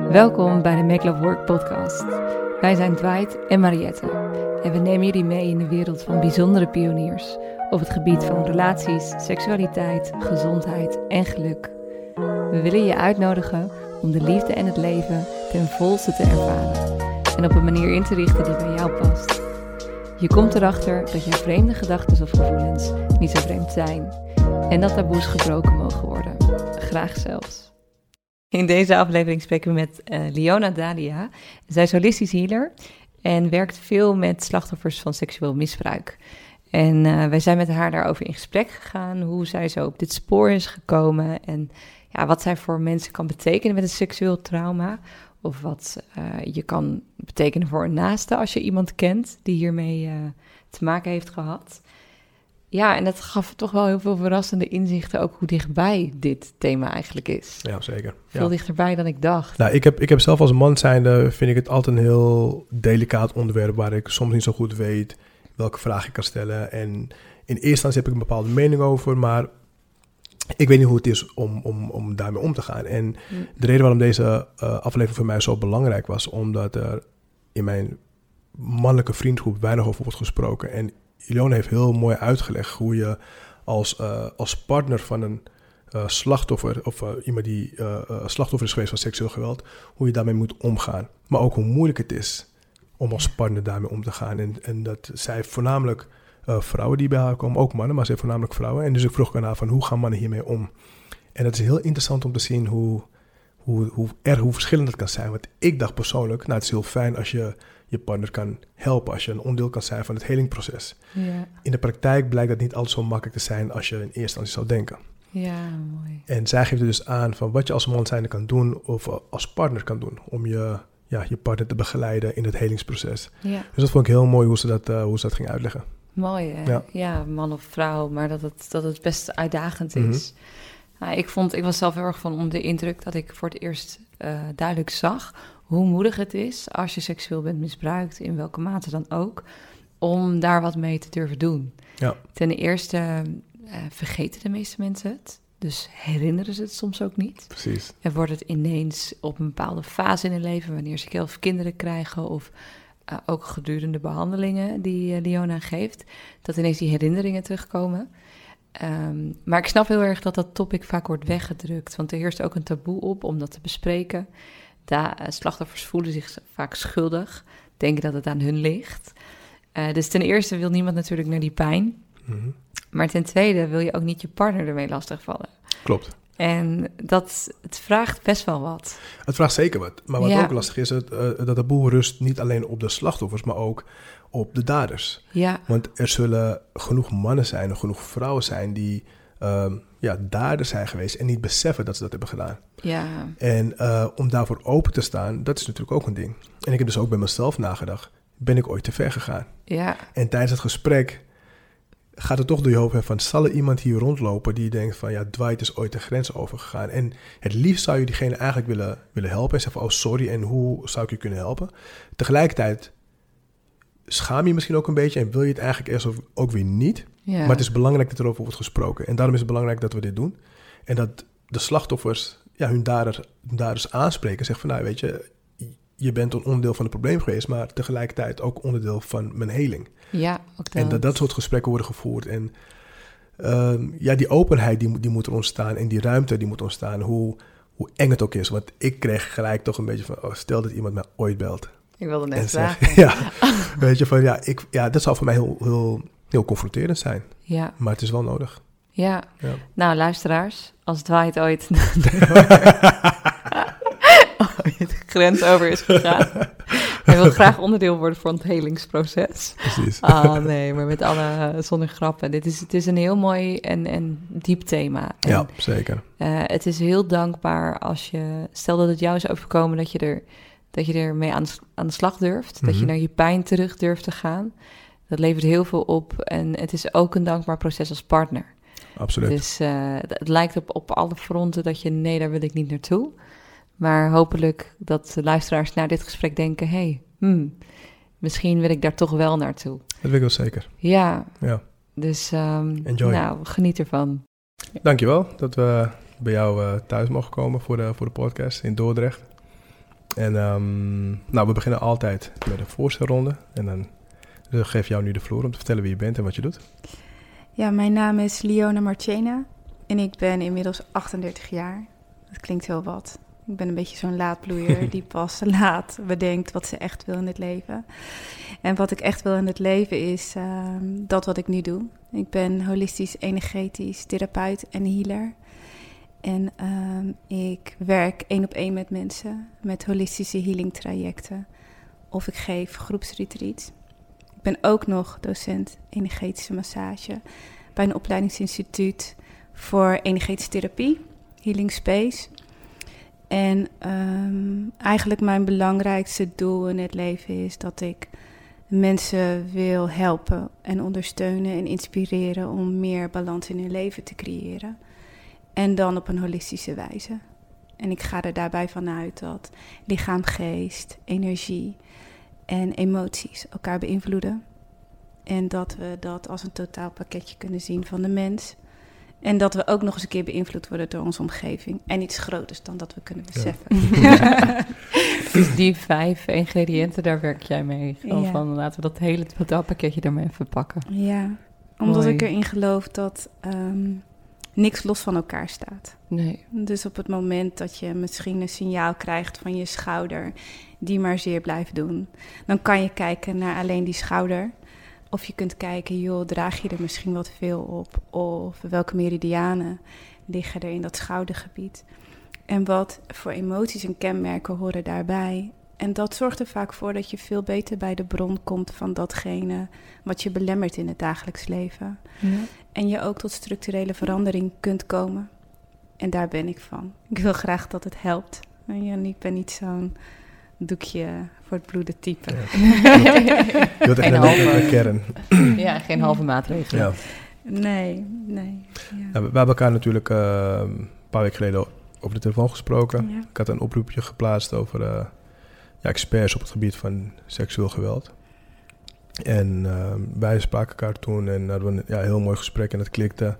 Welkom bij de Make Love Work podcast. Wij zijn Dwight en Mariette en we nemen jullie mee in de wereld van bijzondere pioniers op het gebied van relaties, seksualiteit, gezondheid en geluk. We willen je uitnodigen om de liefde en het leven ten volste te ervaren en op een manier in te richten die bij jou past. Je komt erachter dat je vreemde gedachten of gevoelens niet zo vreemd zijn en dat taboes gebroken mogen worden, graag zelfs. In deze aflevering spreken we met Leona Dalia. Zij is holistisch healer en werkt veel met slachtoffers van seksueel misbruik. En wij zijn met haar daarover in gesprek gegaan, hoe zij zo op dit spoor is gekomen en ja, wat zij voor mensen kan betekenen met een seksueel trauma. Of wat je kan betekenen voor een naaste als je iemand kent die hiermee te maken heeft gehad. Ja, en dat gaf toch wel heel veel verrassende inzichten, ook hoe dichtbij dit thema eigenlijk is. Ja, zeker. Veel dichterbij dan ik dacht. Nou, ik heb zelf als man zijnde, vind ik het altijd een heel delicaat onderwerp waar ik soms niet zo goed weet welke vraag ik kan stellen. En in eerste instantie heb ik een bepaalde mening over, maar ik weet niet hoe het is om daarmee om te gaan. En de reden waarom deze aflevering voor mij zo belangrijk was, omdat er in mijn mannelijke vriendgroep weinig over wordt gesproken. En Leona heeft heel mooi uitgelegd hoe je als partner van een slachtoffer of iemand die slachtoffer is geweest van seksueel geweld, hoe je daarmee moet omgaan. Maar ook hoe moeilijk het is om als partner daarmee om te gaan. En dat zij voornamelijk vrouwen die bij haar komen, ook mannen, maar zij voornamelijk vrouwen. En dus ik vroeg aan haar van hoe gaan mannen hiermee om? En het is heel interessant om te zien hoe verschillend het kan zijn. Want ik dacht persoonlijk, nou het is heel fijn als je je partner kan helpen, als je een onderdeel kan zijn van het helingproces. Ja. In de praktijk blijkt dat niet altijd zo makkelijk te zijn als je in eerste instantie zou denken. Ja, mooi. En zij geeft er dus aan van wat je als man zijnde kan doen of als partner kan doen om je partner te begeleiden in het helingsproces. Ja. Dus dat vond ik heel mooi hoe ze dat ging uitleggen. Mooi, hè? Ja, man of vrouw, maar dat het best uitdagend is. Nou, ik was zelf heel erg van onder de indruk dat ik voor het eerst duidelijk zag hoe moedig het is als je seksueel bent misbruikt, in welke mate dan ook, om daar wat mee te durven doen. Ja. Ten eerste vergeten de meeste mensen het, dus herinneren ze het soms ook niet. Precies. En wordt het ineens op een bepaalde fase in hun leven, wanneer ze zelf kinderen krijgen of ook gedurende behandelingen die Leona geeft, dat ineens die herinneringen terugkomen. Maar ik snap heel erg dat topic vaak wordt weggedrukt, want er heerst ook een taboe op om dat te bespreken. Slachtoffers voelen zich vaak schuldig, denken dat het aan hun ligt. Dus ten eerste wil niemand natuurlijk naar die pijn. Mm-hmm. Maar ten tweede wil je ook niet je partner ermee lastigvallen. Klopt. En het vraagt best wel wat. Het vraagt zeker wat. Maar wat ook lastig is, dat taboe rust niet alleen op de slachtoffers, maar ook op de daders. Ja. Want er zullen genoeg mannen zijn, genoeg vrouwen zijn die daders zijn geweest en niet beseffen dat ze dat hebben gedaan. Ja. En om daarvoor open te staan, dat is natuurlijk ook een ding. En ik heb dus ook bij mezelf nagedacht, ben ik ooit te ver gegaan? Ja. En tijdens het gesprek gaat het toch door je hoofd van, zal er iemand hier rondlopen die denkt van, ja, Dwight is ooit de grens overgegaan. En het liefst zou je diegene eigenlijk willen helpen en zeggen van, oh sorry, en hoe zou ik je kunnen helpen? Tegelijkertijd schaam je misschien ook een beetje en wil je het eigenlijk eerst ook weer niet. Ja. Maar het is belangrijk dat erover wordt gesproken. En daarom is het belangrijk dat we dit doen. En dat de slachtoffers hun daders aanspreken en zeggen van, nou weet je bent een onderdeel van het probleem geweest, maar tegelijkertijd ook onderdeel van mijn heling. Ja, ook dat. En dat soort gesprekken worden gevoerd. En die openheid die moet er ontstaan en die ruimte die moet ontstaan, hoe eng het ook is. Want ik kreeg gelijk toch een beetje van, oh, stel dat iemand mij ooit belt. Ik wilde net vragen. Weet je, van dat zou voor mij heel confronterend zijn. Ja. Maar het is wel nodig. Ja. Nou, luisteraars, als Dwight ooit de grens over is gegaan. Hij wil graag onderdeel worden van het helingsproces. Precies. Nee, maar met alle zonder grappen. Het is een heel mooi en diep thema. En, ja, zeker. Het is heel dankbaar als stel dat het jou is overkomen dat je ermee aan de slag durft. Mm-hmm. Dat je naar je pijn terug durft te gaan. Dat levert heel veel op. En het is ook een dankbaar proces als partner. Absoluut. Dus het lijkt op alle fronten dat je, nee, daar wil ik niet naartoe. Maar hopelijk dat de luisteraars na dit gesprek denken, misschien wil ik daar toch wel naartoe. Dat wil ik wel zeker. Ja. Dus enjoy. Geniet ervan. Dankjewel dat we bij jou thuis mogen komen voor de podcast in Dordrecht. En we beginnen altijd met een voorstelronde. En dan geef jou nu de vloer om te vertellen wie je bent en wat je doet. Ja, mijn naam is Liona Marchena en ik ben inmiddels 38 jaar. Dat klinkt heel wat. Ik ben een beetje zo'n laatbloeier die pas laat bedenkt wat ze echt wil in het leven. En wat ik echt wil in het leven is dat wat ik nu doe. Ik ben holistisch, energetisch therapeut en healer. En ik werk 1-op-1 met mensen, met holistische healing trajecten. Of ik geef groepsretreats. Ik ben ook nog docent energetische massage bij een opleidingsinstituut voor energetische therapie, Healing Space. En eigenlijk mijn belangrijkste doel in het leven is dat ik mensen wil helpen en ondersteunen en inspireren om meer balans in hun leven te creëren. En dan op een holistische wijze. En ik ga er daarbij vanuit dat lichaam, geest, energie en emoties elkaar beïnvloeden. En dat we dat als een totaalpakketje kunnen zien van de mens. En dat we ook nog eens een keer beïnvloed worden door onze omgeving. En iets groters dan dat we kunnen beseffen. Ja. Dus die 5 ingrediënten, daar werk jij mee. Van laten we dat hele totaalpakketje daarmee even pakken. Ja, omdat ik erin geloof dat niks los van elkaar staat. Nee. Dus op het moment dat je misschien een signaal krijgt van je schouder die maar zeer blijft doen, dan kan je kijken naar alleen die schouder. Of je kunt kijken, joh, draag je er misschien wat veel op? Of welke meridianen liggen er in dat schoudergebied? En wat voor emoties en kenmerken horen daarbij? En dat zorgt er vaak voor dat je veel beter bij de bron komt van datgene wat je belemmert in het dagelijks leven. Ja. En je ook tot structurele verandering kunt komen. En daar ben ik van. Ik wil graag dat het helpt. En ik ben niet zo'n doekje voor het bloeden type. Ja. Je wilt echt een kern. Ja, geen halve maatregelen. Ja. Nee. Ja. Nou, we hebben elkaar natuurlijk een paar weken geleden over de telefoon gesproken. Ja. Ik had een oproepje geplaatst over experts op het gebied van seksueel geweld. En wij spraken elkaar toen en hadden we een heel mooi gesprek en het klikte.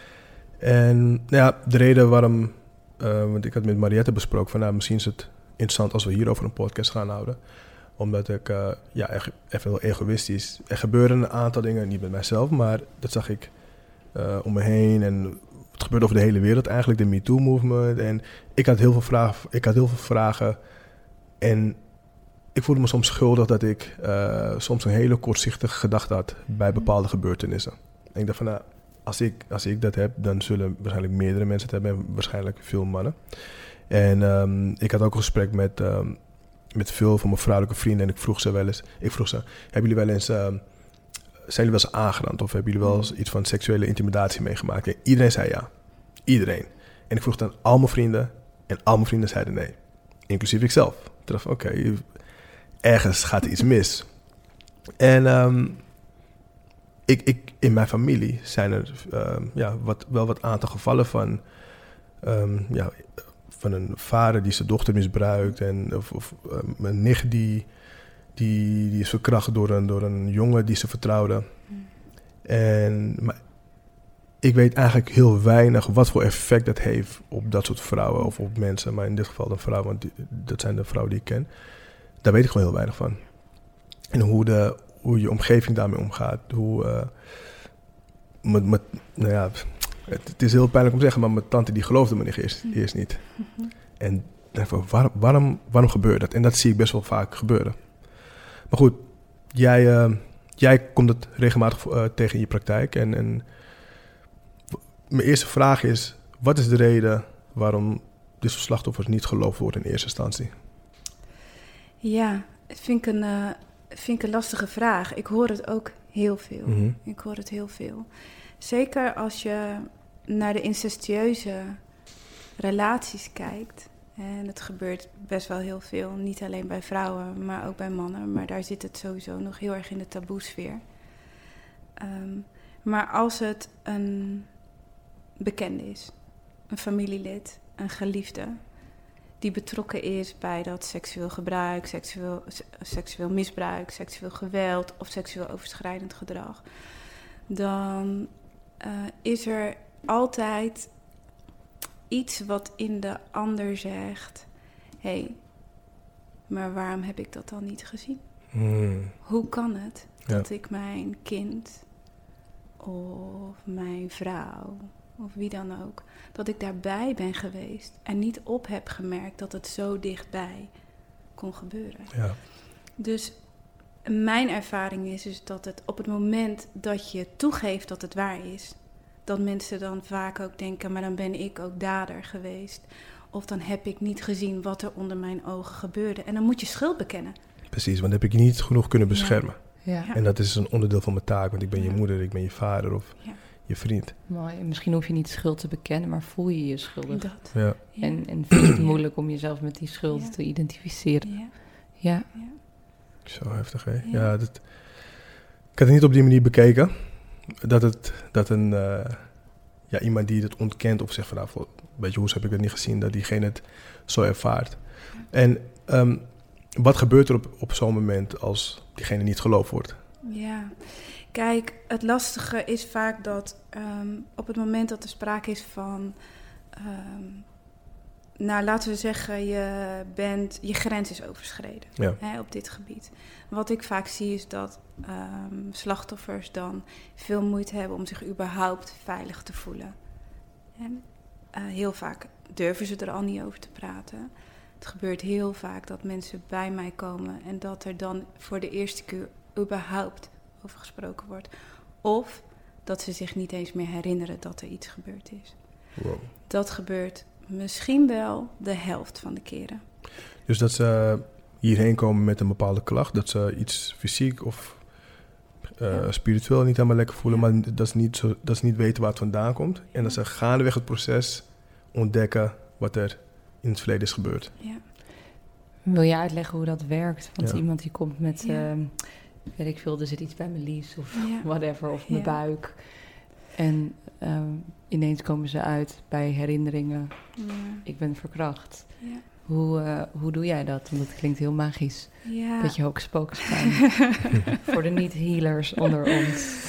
En de reden waarom, want ik had met Mariette besproken van misschien is het interessant als we hierover een podcast gaan houden. Omdat ik echt even heel egoïstisch. Er gebeuren een aantal dingen, niet met mijzelf, maar dat zag ik om me heen. En het gebeurde over de hele wereld eigenlijk, de MeToo-movement. En ik had heel veel vragen. En ik voelde me soms schuldig dat ik soms een hele kortzichtige gedachte had bij bepaalde gebeurtenissen. En ik dacht van, als ik dat heb, dan zullen waarschijnlijk meerdere mensen het hebben. En waarschijnlijk veel mannen. En ik had ook een gesprek met veel van mijn vrouwelijke vrienden. En ik vroeg ze, hebben jullie wel eens, zijn jullie wel eens aangerand? Of hebben jullie wel eens iets van seksuele intimidatie meegemaakt? En iedereen zei ja. Iedereen. En ik vroeg dan al mijn vrienden. En al mijn vrienden zeiden nee. Inclusief ikzelf. Ik dacht, oké, ergens gaat er iets mis. En in mijn familie zijn er wat aantal gevallen van een vader die zijn dochter misbruikt en of een nicht die is verkracht door een jongen die ze vertrouwde. Maar ik weet eigenlijk heel weinig wat voor effect dat heeft op dat soort vrouwen of op mensen. Maar in dit geval een vrouw, want dat zijn de vrouwen die ik ken. Daar weet ik gewoon heel weinig van. En hoe je omgeving daarmee omgaat. Het is heel pijnlijk om te zeggen, maar mijn tante die geloofde me eerst niet. En waarom gebeurt dat? En dat zie ik best wel vaak gebeuren. Maar goed, jij komt het regelmatig tegen in je praktijk. En mijn eerste vraag is, wat is de reden waarom dit soort slachtoffers niet geloofd worden in eerste instantie? Ja, dat vind ik een lastige vraag. Ik hoor het ook heel veel. Mm-hmm. Ik hoor het heel veel. Zeker als je naar de incestueuze relaties kijkt. En het gebeurt best wel heel veel. Niet alleen bij vrouwen, maar ook bij mannen. Maar daar zit het sowieso nog heel erg in de taboesfeer. Maar als het een bekende is, een familielid, een geliefde, die betrokken is bij dat seksueel gebruik, seksueel misbruik, seksueel geweld of seksueel overschrijdend gedrag, dan is er altijd iets wat in de ander zegt, hey, Maar waarom heb ik dat dan niet gezien? Hoe kan het dat ik mijn kind of mijn vrouw of wie dan ook, dat ik daarbij ben geweest en niet op heb gemerkt dat het zo dichtbij kon gebeuren? Ja. Dus mijn ervaring is dat het op het moment dat je toegeeft dat het waar is, dat mensen dan vaak ook denken, maar dan ben ik ook dader geweest. Of dan heb ik niet gezien wat er onder mijn ogen gebeurde. En dan moet je schuld bekennen. Precies, want dan heb ik je niet genoeg kunnen beschermen. Ja. En dat is een onderdeel van mijn taak, want ik ben je moeder, ik ben je vader of je vriend. Mooi. Misschien hoef je niet schuld te bekennen, maar voel je je schuldig. Dat. Ja. En vind je het moeilijk om jezelf met die schuld te identificeren. Ja. Zo heftig, hè? Ja, ik had het niet op die manier bekeken. Dat iemand die het ontkent of zegt van, nou, beetje hoe heb ik het niet gezien, dat diegene het zo ervaart. En wat gebeurt er op zo'n moment als diegene niet geloofd wordt? Ja, kijk, het lastige is vaak dat op het moment dat er sprake is van, laten we zeggen, je grens is overschreden op dit gebied. Wat ik vaak zie is dat slachtoffers dan veel moeite hebben om zich überhaupt veilig te voelen. En heel vaak durven ze er al niet over te praten. Het gebeurt heel vaak dat mensen bij mij komen en dat er dan voor de eerste keer überhaupt over gesproken wordt. Of dat ze zich niet eens meer herinneren dat er iets gebeurd is. Wow. Dat gebeurt misschien wel de helft van de keren. Dus dat ze hierheen komen met een bepaalde klacht, dat ze iets fysiek of spiritueel niet helemaal lekker voelen, maar dat ze niet weten waar het vandaan komt. En dat ze gaandeweg het proces ontdekken wat er in het verleden is gebeurd. Ja. Wil je uitleggen hoe dat werkt? Want iemand die komt met, weet ik veel, er zit iets bij mijn lies of whatever, of mijn buik. En ineens komen ze uit bij herinneringen. Ja. Ik ben verkracht. Ja. Hoe doe jij dat? Want dat klinkt heel magisch. Ja. Beetje hocus pocus voor de niet-healers onder ons.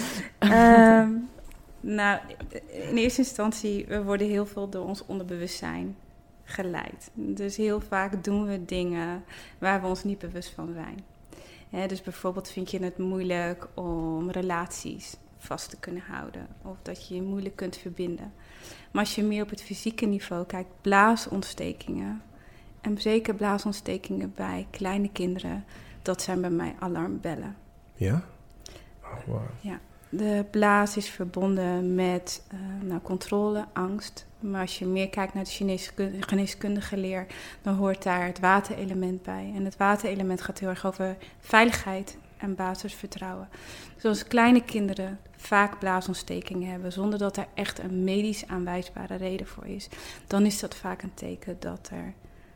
Nou, in eerste instantie, we worden heel veel door ons onderbewustzijn geleid. Dus heel vaak doen we dingen waar we ons niet bewust van zijn. Dus bijvoorbeeld vind je het moeilijk om relaties vast te kunnen houden. Of dat je je moeilijk kunt verbinden. Maar als je meer op het fysieke niveau kijkt, blaasontstekingen. En zeker blaasontstekingen bij kleine kinderen, dat zijn bij mij alarmbellen. Ja? Oh, wow. Ja. De blaas is verbonden met controle, angst. Maar als je meer kijkt naar de Chinese geneeskundige leer, dan hoort daar het waterelement bij. En het waterelement gaat heel erg over veiligheid en basisvertrouwen. Dus als kleine kinderen vaak blaasontstekingen hebben, zonder dat er echt een medisch aanwijsbare reden voor is, dan is dat vaak een teken dat er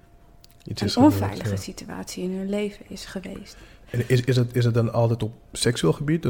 een onveilige situatie in hun leven is geweest. En is het dan altijd op seksueel gebied?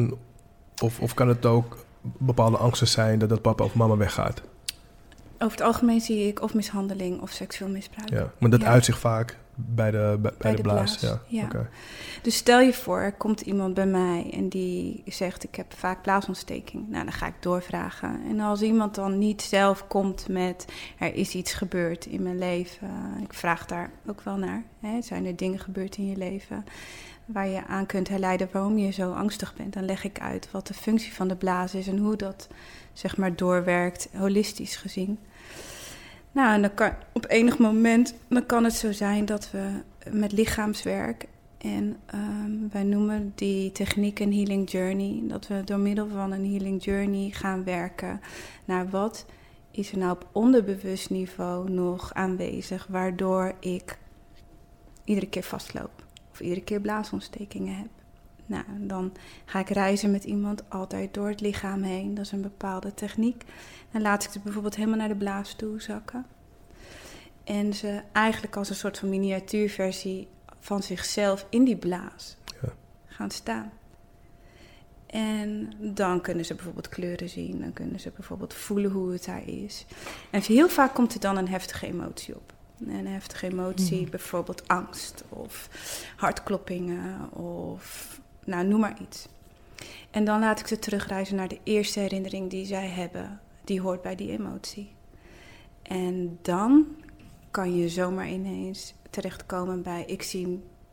Of kan het ook bepaalde angsten zijn dat papa of mama weggaat? Over het algemeen zie ik of mishandeling of seksueel misbruik. Ja, maar dat uit zich vaak bij de blaas. Ja. Okay. Dus stel je voor, er komt iemand bij mij en die zegt, ik heb vaak blaasontsteking. Nou, dan ga ik doorvragen. En als iemand dan niet zelf komt met, er is iets gebeurd in mijn leven. Ik vraag daar ook wel naar. Zijn er dingen gebeurd in je leven waar je aan kunt herleiden waarom je zo angstig bent? Dan leg ik uit wat de functie van de blaas is en hoe dat, zeg maar, doorwerkt, holistisch gezien. Nou, en dan kan, op enig moment dan kan het zo zijn dat we met lichaamswerk, en wij noemen die techniek een healing journey, dat we door middel van een healing journey gaan werken naar wat is er nou op onderbewust niveau nog aanwezig, waardoor ik iedere keer vastloop of iedere keer blaasontstekingen heb. Nou, dan ga ik reizen met iemand altijd door het lichaam heen. Dat is een bepaalde techniek. Dan laat ik ze bijvoorbeeld helemaal naar de blaas toe zakken. En ze eigenlijk als een soort van miniatuurversie van zichzelf in die blaas gaan staan. En dan kunnen ze bijvoorbeeld kleuren zien. Dan kunnen ze bijvoorbeeld voelen hoe het daar is. En heel vaak komt er dan een heftige emotie op. Een heftige emotie, bijvoorbeeld angst of hartkloppingen of noem maar iets. En dan laat ik ze terugreizen naar de eerste herinnering die zij hebben. Die hoort bij die emotie. En dan kan je zomaar ineens terechtkomen bij, ik zie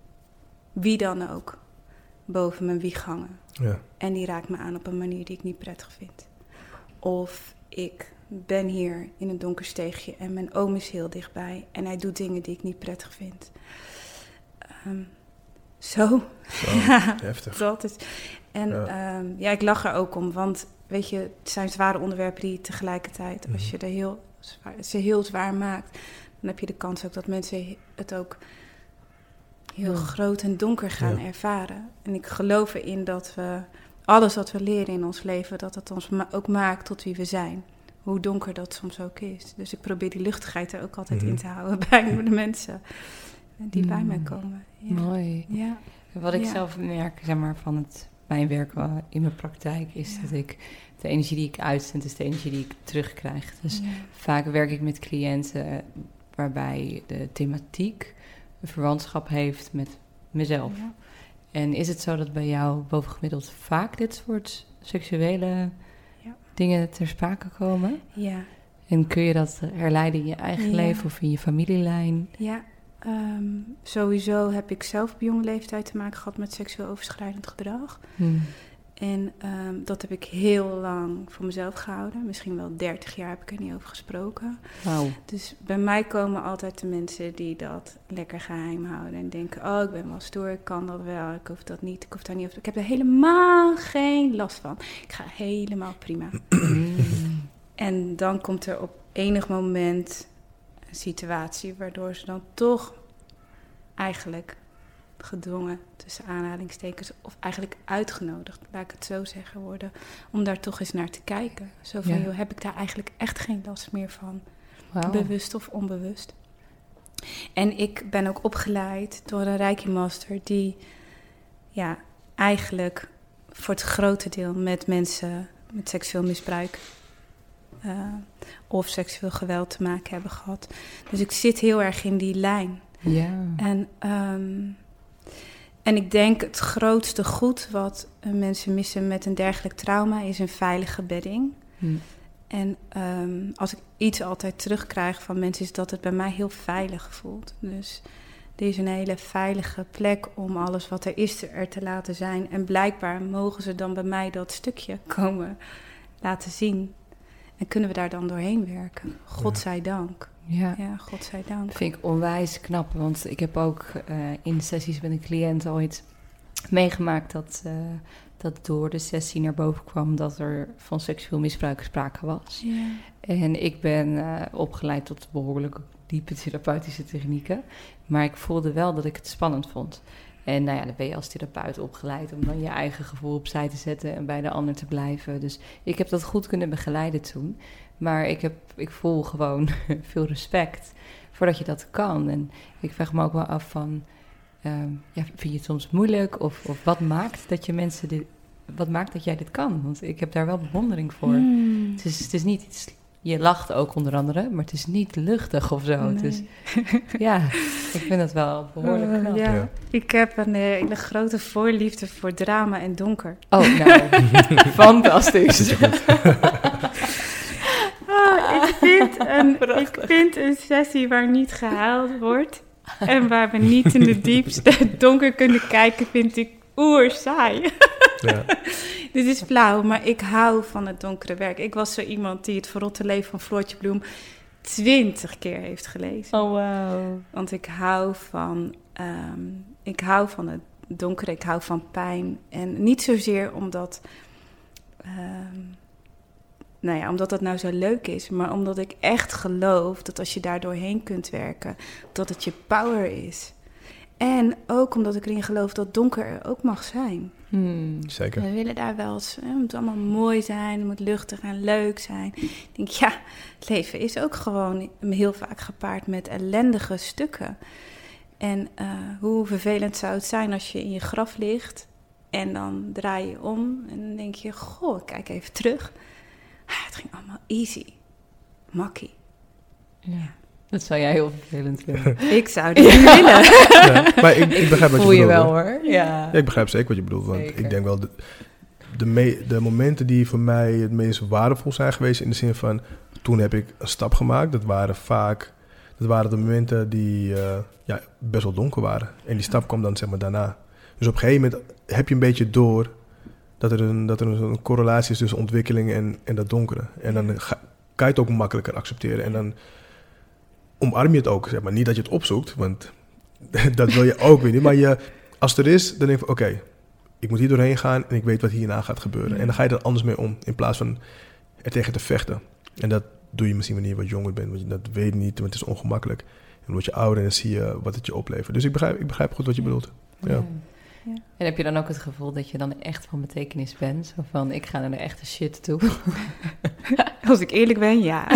wie dan ook boven mijn wieg hangen. Ja. En die raakt me aan op een manier die ik niet prettig vind. Of ik ben hier in een donker steegje en mijn oom is heel dichtbij en hij doet dingen die ik niet prettig vind. Zo. Ja, heftig. Dat is. En ik lach er ook om, want weet je, het zijn zware onderwerpen die tegelijkertijd, als je ze heel zwaar maakt, dan heb je de kans ook dat mensen het ook heel groot en donker gaan ervaren. En ik geloof erin dat we alles wat we leren in ons leven, dat het ons ook maakt tot wie we zijn. Hoe donker dat soms ook is. Dus ik probeer die luchtigheid er ook altijd in te houden bij de mensen die bij mij komen. Ja. Mooi. Ja. Wat ik zelf merk, zeg maar, van mijn werk in mijn praktijk, is dat ik de energie die ik uitzend, is de energie die ik terugkrijg. Dus vaak werk ik met cliënten waarbij de thematiek een verwantschap heeft met mezelf. Ja. En is het zo dat bij jou bovengemiddeld vaak dit soort seksuele dingen ter sprake komen? Ja. En kun je dat herleiden in je eigen leven of in je familielijn? Ja, sowieso heb ik zelf op jonge leeftijd te maken gehad met seksueel overschrijdend gedrag. En dat heb ik heel lang voor mezelf gehouden. Misschien wel 30 jaar heb ik er niet over gesproken. Wow. Dus bij mij komen altijd de mensen die dat lekker geheim houden. En denken, oh, ik ben wel stoer, ik kan dat wel. Ik hoef dat niet, ik hoef daar niet over. Ik heb er helemaal geen last van. Ik ga helemaal prima. En dan komt er op enig moment een situatie waardoor ze dan toch eigenlijk gedwongen, tussen aanhalingstekens, of eigenlijk uitgenodigd, laat ik het zo zeggen, worden, om daar toch eens naar te kijken. Zo van, joh, heb ik daar eigenlijk echt geen last meer van, bewust of onbewust. En ik ben ook opgeleid door een Reiki Master die eigenlijk voor het grote deel met mensen met seksueel misbruik of seksueel geweld te maken hebben gehad. Dus ik zit heel erg in die lijn. Ja. En ik denk het grootste goed wat mensen missen met een dergelijk trauma is een veilige bedding. En als ik iets altijd terugkrijg van mensen is dat het bij mij heel veilig voelt. Dus er is een hele veilige plek om alles wat er is er te laten zijn. En blijkbaar mogen ze dan bij mij dat stukje komen laten zien. En kunnen we daar dan doorheen werken. Godzijdank. Ja, godzijdank. Dat vind ik onwijs knap, want ik heb ook in sessies met een cliënt ooit meegemaakt dat door de sessie naar boven kwam dat er van seksueel misbruik sprake was. Ja. En ik ben opgeleid tot behoorlijk diepe therapeutische technieken, maar ik voelde wel dat ik het spannend vond. En dan ben je als therapeut opgeleid om dan je eigen gevoel opzij te zetten en bij de ander te blijven. Dus ik heb dat goed kunnen begeleiden toen. Maar ik voel gewoon veel respect voordat je dat kan. En ik vraag me ook wel af van, vind je het soms moeilijk? Of wat maakt dat je mensen wat maakt dat jij dit kan? Want ik heb daar wel bewondering voor. Het is niet iets, je lacht ook onder andere, maar het is niet luchtig of zo. Nee. Dus ik vind dat wel behoorlijk knap. Ja. Ik heb een hele grote voorliefde voor drama en donker. Oh, nou, fantastisch. Ik vind een sessie waar niet gehuild wordt en waar we niet in de diepste donker kunnen kijken, vind ik oerzaai. Ja. Dit is flauw, maar ik hou van het donkere werk. Ik was zo iemand die het Verrotte leven van Floortje Bloem 20 keer heeft gelezen. Oh, wow. Want ik hou van het donkere, ik hou van pijn. En niet zozeer omdat omdat dat nou zo leuk is, maar omdat ik echt geloof dat als je daar doorheen kunt werken, dat het je power is. En ook omdat ik erin geloof dat donker er ook mag zijn. Zeker. We willen daar wel eens, het moet allemaal mooi zijn, het moet luchtig en leuk zijn. Ik denk, het leven is ook gewoon heel vaak gepaard met ellendige stukken. En hoe vervelend zou het zijn als je in je graf ligt en dan draai je om en dan denk je, goh, kijk even terug. Het ging allemaal easy, makkie. Ja. Dat zou jij heel vervelend vinden. Ik zou dat niet willen. Ja, maar ik begrijp wat je bedoelt. Voel je wel hoor. Ja, ik begrijp zeker wat je bedoelt. Want ik denk wel, de momenten die voor mij het meest waardevol zijn geweest, in de zin van, toen heb ik een stap gemaakt. Dat waren de momenten die best wel donker waren. En die stap kwam dan zeg maar daarna. Dus op een gegeven moment heb je een beetje door dat er een correlatie is tussen ontwikkeling en dat donkere. En dan kan je het ook makkelijker accepteren. En dan omarm je het ook, zeg maar. Niet dat je het opzoekt, want dat wil je ook weer niet. Maar als het er is, dan denk je van oké, ik moet hier doorheen gaan en ik weet wat hierna gaat gebeuren. En dan ga je er anders mee om, in plaats van er tegen te vechten. En dat doe je misschien wanneer je wat jonger bent, want dat weet je niet, want het is ongemakkelijk. En dan word je ouder en dan zie je wat het je oplevert. Dus ik begrijp goed wat je bedoelt. Ja. Ja. En heb je dan ook het gevoel dat je dan echt van betekenis bent? Zo van, ik ga naar de echte shit toe. Als ik eerlijk ben, ja.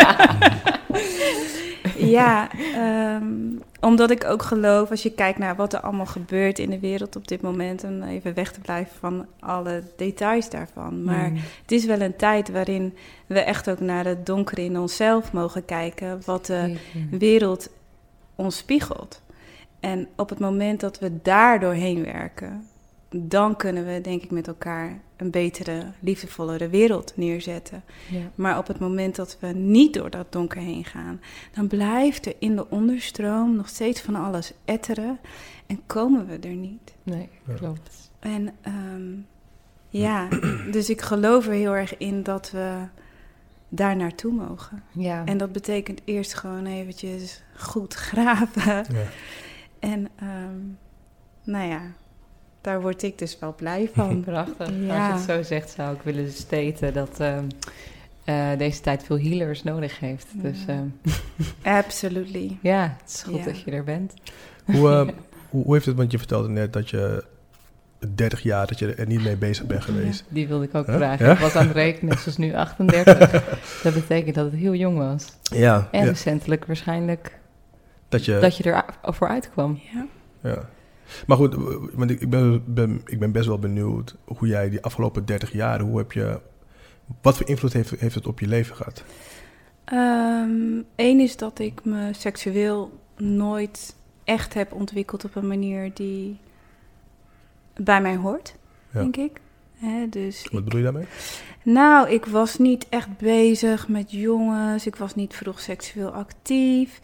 Ja, omdat ik ook geloof, als je kijkt naar wat er allemaal gebeurt in de wereld op dit moment, en even weg te blijven van alle details daarvan. Maar het is wel een tijd waarin we echt ook naar het donkere in onszelf mogen kijken, wat de wereld ons spiegelt. En op het moment dat we daar doorheen werken, dan kunnen we, denk ik, met elkaar een betere, liefdevollere wereld neerzetten. Ja. Maar op het moment dat we niet door dat donker heen gaan, dan blijft er in de onderstroom nog steeds van alles etteren en komen we er niet. Nee, klopt. En dus ik geloof er heel erg in dat we daar naartoe mogen. Ja. En dat betekent eerst gewoon eventjes goed graven. Ja. En daar word ik dus wel blij van. Prachtig. Ja. Als je het zo zegt, zou ik willen staten dat deze tijd veel healers nodig heeft. Ja. Dus, absolutely. Ja, het is goed dat je er bent. Hoe heeft het, want je vertelde net dat je 30 jaar dat je er niet mee bezig bent geweest. Ja, die wilde ik ook vragen. Ja? Ik was aan het rekenen, zoals nu 38. Dat betekent dat het heel jong was. Ja. En recentelijk waarschijnlijk dat je er vooruit kwam. Ja. Maar goed, want ik ben best wel benieuwd hoe jij die afgelopen 30 jaar, wat voor invloed heeft het op je leven gehad? Eén is dat ik me seksueel nooit echt heb ontwikkeld op een manier die bij mij hoort, denk ik. Dus wat bedoel je daarmee? Nou, ik was niet echt bezig met jongens. Ik was niet vroeg seksueel actief.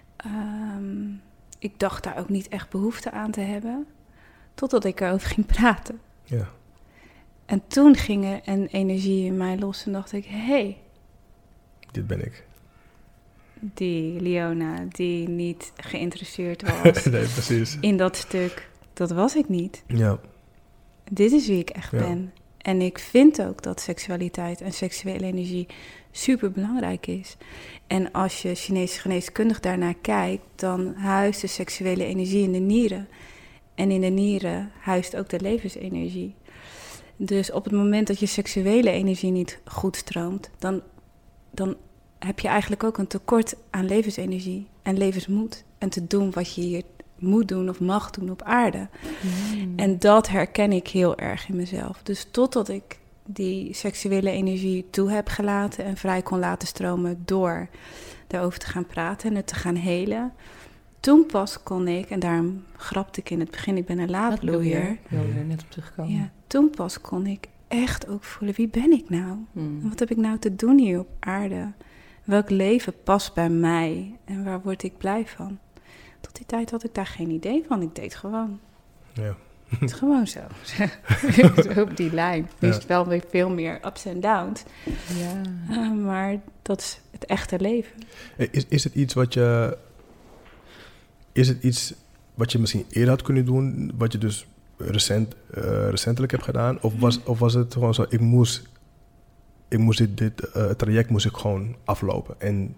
Ik dacht daar ook niet echt behoefte aan te hebben. Totdat ik erover ging praten. Ja. En toen ging er een energie in mij los en dacht ik, hey, dit ben ik. Die Leona die niet geïnteresseerd was nee, precies. In dat stuk, dat was ik niet. Ja. Dit is wie ik echt ben. En ik vind ook dat seksualiteit en seksuele energie super belangrijk is. En als je Chinese geneeskundig daarnaar kijkt, dan huist de seksuele energie in de nieren. En in de nieren huist ook de levensenergie. Dus op het moment dat je seksuele energie niet goed stroomt, dan heb je eigenlijk ook een tekort aan levensenergie en levensmoed. En te doen wat je hier moet doen of mag doen op aarde. En dat herken ik heel erg in mezelf. Dus totdat ik die seksuele energie toe heb gelaten en vrij kon laten stromen door daarover te gaan praten en het te gaan helen. Toen pas kon ik, en daarom grapte ik in het begin, ik ben een laadbloeier. Ik wilde er net op terugkomen. Ja, toen pas kon ik echt ook voelen, wie ben ik nou? En wat heb ik nou te doen hier op aarde? Welk leven past bij mij en waar word ik blij van? Tot die tijd had ik daar geen idee van. Ik deed gewoon. Ja. Het is gewoon zo. Op die lijn. Nu is het wel weer veel meer ups en downs. Ja. Maar dat is het echte leven. Is het iets wat je... Is het iets wat je misschien eerder had kunnen doen, wat je dus recentelijk hebt gedaan? Of was het gewoon zo, ik moest dit traject moest ik gewoon aflopen. En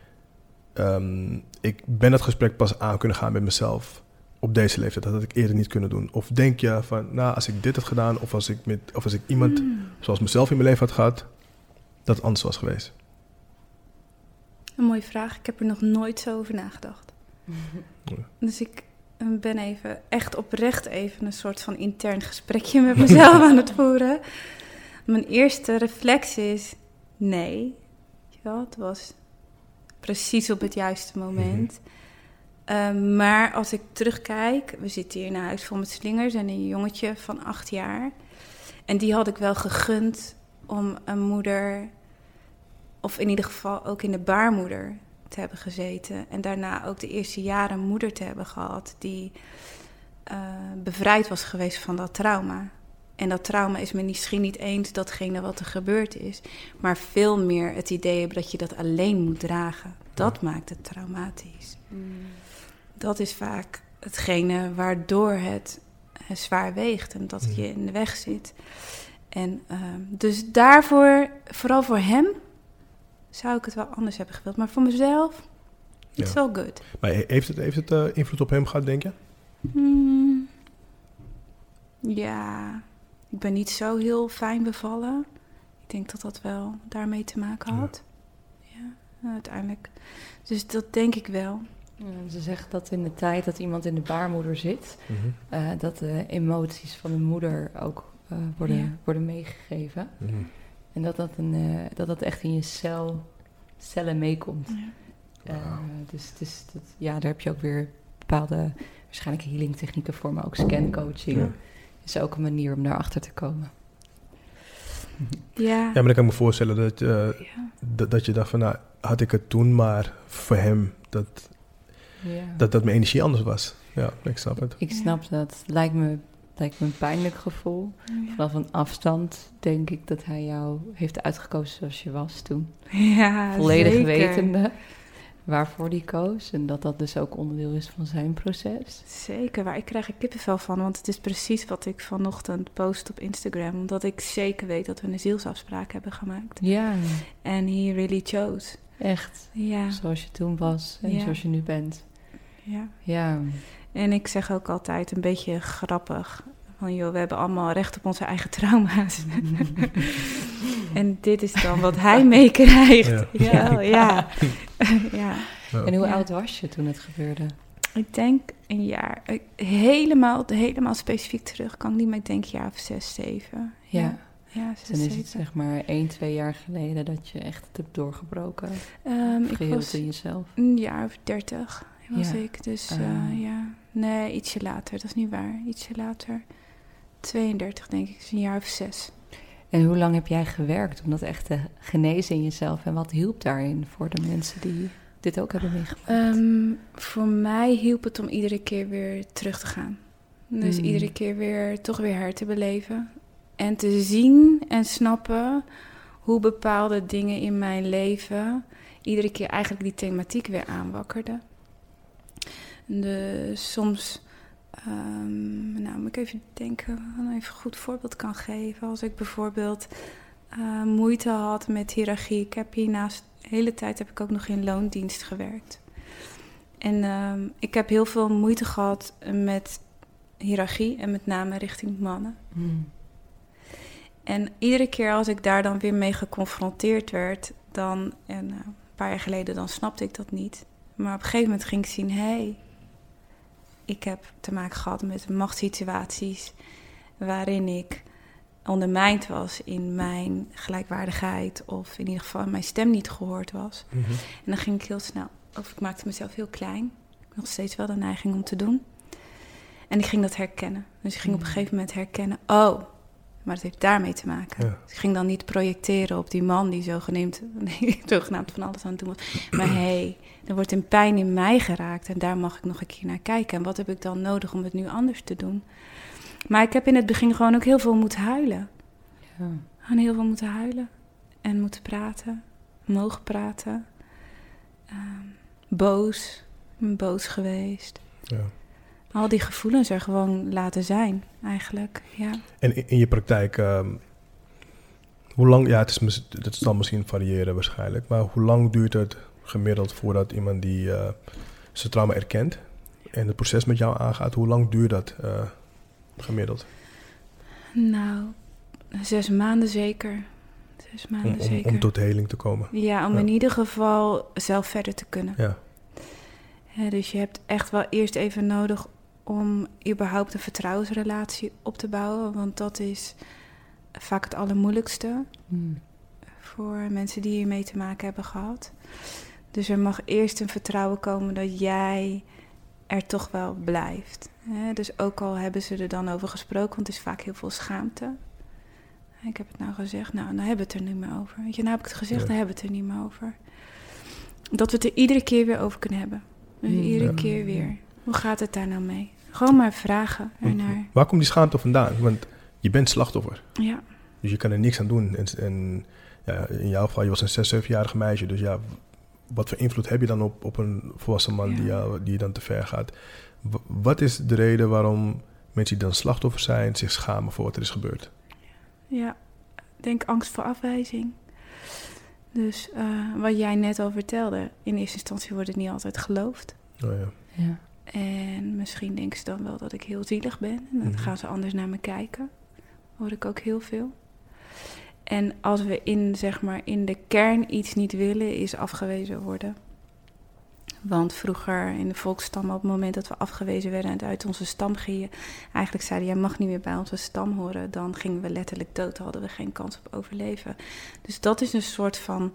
ik ben het gesprek pas aan kunnen gaan met mezelf op deze leeftijd. Dat had ik eerder niet kunnen doen. Of denk je van, nou, als ik dit had gedaan, of als ik iemand zoals mezelf in mijn leven had gehad, dat het anders was geweest? Een mooie vraag. Ik heb er nog nooit zo over nagedacht. Ja. Dus ik ben echt oprecht een soort van intern gesprekje met mezelf aan het voeren. Mijn eerste reflex is nee. Het was precies op het juiste moment. Maar als ik terugkijk, we zitten hier in een huis vol met slingers en een jongetje van 8 jaar. En die had ik wel gegund om een moeder, of in ieder geval ook in de baarmoeder te hebben gezeten. En daarna ook de eerste jaren een moeder te hebben gehad die bevrijd was geweest van dat trauma. En dat trauma is misschien niet eens datgene wat er gebeurd is, maar veel meer het idee hebben dat je dat alleen moet dragen. Dat maakt het traumatisch. Dat is vaak hetgene waardoor het zwaar weegt en dat je in de weg zit. En dus daarvoor, vooral voor hem, zou ik het wel anders hebben gewild. Maar voor mezelf, it's all good. Maar heeft het invloed op hem gehad, denk je? Ja, ik ben niet zo heel fijn bevallen. Ik denk dat dat wel daarmee te maken had. Ja, uiteindelijk. Dus dat denk ik wel. Ja, ze zeggen dat in de tijd dat iemand in de baarmoeder zit, dat de emoties van de moeder ook worden meegegeven. En dat echt in je cellen meekomt. Ja. Dus daar heb je ook weer bepaalde waarschijnlijk healing technieken voor, maar ook scancoaching. Ja. Is ook een manier om daarachter te komen. Ja, maar dan kan ik me voorstellen dat je dacht van, nou, had ik het toen maar voor hem, dat mijn energie anders was. Ja, ik snap het. Ik snap dat. Het lijkt me een pijnlijk gevoel. Ja. Vanaf een afstand denk ik dat hij jou heeft uitgekozen zoals je was toen. Ja, volledig zeker. wetende waarvoor die koos. En dat dus ook onderdeel is van zijn proces. Zeker, waar ik krijg er kippenvel van. Want het is precies wat ik vanochtend post op Instagram. Omdat ik zeker weet dat we een zielsafspraak hebben gemaakt. Ja. En he really chose. Echt. Ja. Zoals je toen was en zoals je nu bent. Ja. En ik zeg ook altijd een beetje grappig. Van joh, we hebben allemaal recht op onze eigen trauma's. En dit is dan wat hij meekrijgt. Ja. En hoe oud was je toen het gebeurde? Ik denk een jaar. Helemaal specifiek terug kan ik niet, maar ik denk een jaar of 6, 7. Ja, 6, dan is het zeg maar 1-2 jaar geleden dat je echt het hebt doorgebroken. Geheeld in jezelf. Een jaar of 30 was ik. Dus nee, ietsje later. Dat is niet waar. Ietsje later. 32 denk ik. Dus een jaar of 6. En hoe lang heb jij gewerkt om dat echt te genezen in jezelf? En wat hielp daarin voor de mensen die dit ook hebben meegemaakt? Voor mij hielp het om iedere keer weer terug te gaan. Dus iedere keer weer toch weer her te beleven. En te zien en snappen hoe bepaalde dingen in mijn leven iedere keer eigenlijk die thematiek weer aanwakkerden. Dus soms, moet ik even denken, even een goed voorbeeld kan geven. Als ik bijvoorbeeld moeite had met hiërarchie. Ik heb hiernaast, de hele tijd heb ik ook nog in loondienst gewerkt. En ik heb heel veel moeite gehad met hiërarchie en met name richting mannen. En iedere keer als ik daar dan weer mee geconfronteerd werd, een paar jaar geleden, dan snapte ik dat niet. Maar op een gegeven moment ging ik zien, ik heb te maken gehad met machtssituaties waarin ik ondermijnd was in mijn gelijkwaardigheid of in ieder geval mijn stem niet gehoord was. En dan ging ik heel snel, of ik maakte mezelf heel klein. Nog steeds wel de neiging om te doen. En ik ging dat herkennen. Dus ik ging op een gegeven moment herkennen, maar het heeft daarmee te maken. Ja. Dus ik ging dan niet projecteren op die man die zogenaamd van alles aan het doen was. Maar er wordt een pijn in mij geraakt en daar mag ik nog een keer naar kijken. En wat heb ik dan nodig om het nu anders te doen? Maar ik heb in het begin gewoon ook heel veel moeten huilen. Ja. Gewoon heel veel moeten huilen. En moeten praten. Mogen praten. Boos geweest. Ja. Al die gevoelens er gewoon laten zijn, eigenlijk, ja. En in je praktijk, hoe lang, het zal misschien variëren waarschijnlijk, maar hoe lang duurt het gemiddeld voordat iemand die zijn trauma erkent en het proces met jou aangaat, hoe lang duurt dat gemiddeld? Nou, 6 maanden zeker. 6 maanden zeker. Om tot heling te komen. Ja, om in ieder geval zelf verder te kunnen. Ja. Dus je hebt echt wel eerst even nodig om überhaupt een vertrouwensrelatie op te bouwen. Want dat is vaak het allermoeilijkste voor mensen die hiermee te maken hebben gehad. Dus er mag eerst een vertrouwen komen dat jij er toch wel blijft. Dus ook al hebben ze er dan over gesproken, want het is vaak heel veel schaamte. Ik heb het nou gezegd, nou hebben we het er niet meer over. Weet je, nou heb ik het gezegd, dan hebben we het er niet meer over. Dat we het er iedere keer weer over kunnen hebben. Dus iedere keer weer. Hoe gaat het daar nou mee? Gewoon maar vragen ernaar. Waar komt die schaamte vandaan? Want je bent slachtoffer. Ja. Dus je kan er niks aan doen. En in jouw geval, je was een 6, 7-jarig meisje. Dus ja, wat voor invloed heb je dan op een volwassen man die dan te ver gaat? Wat is de reden waarom mensen die dan slachtoffer zijn zich schamen voor wat er is gebeurd? Ja, ik denk angst voor afwijzing. Dus wat jij net al vertelde, in eerste instantie wordt het niet altijd geloofd. Oh ja. En misschien denken ze dan wel dat ik heel zielig ben. En dan gaan ze anders naar me kijken. Hoor ik ook heel veel. En als we in de kern iets niet willen, is afgewezen worden. Want vroeger in de volksstammen, op het moment dat we afgewezen werden en uit onze stam gingen, eigenlijk zeiden, jij mag niet meer bij onze stam horen, dan gingen we letterlijk dood, hadden we geen kans op overleven. Dus dat is een soort van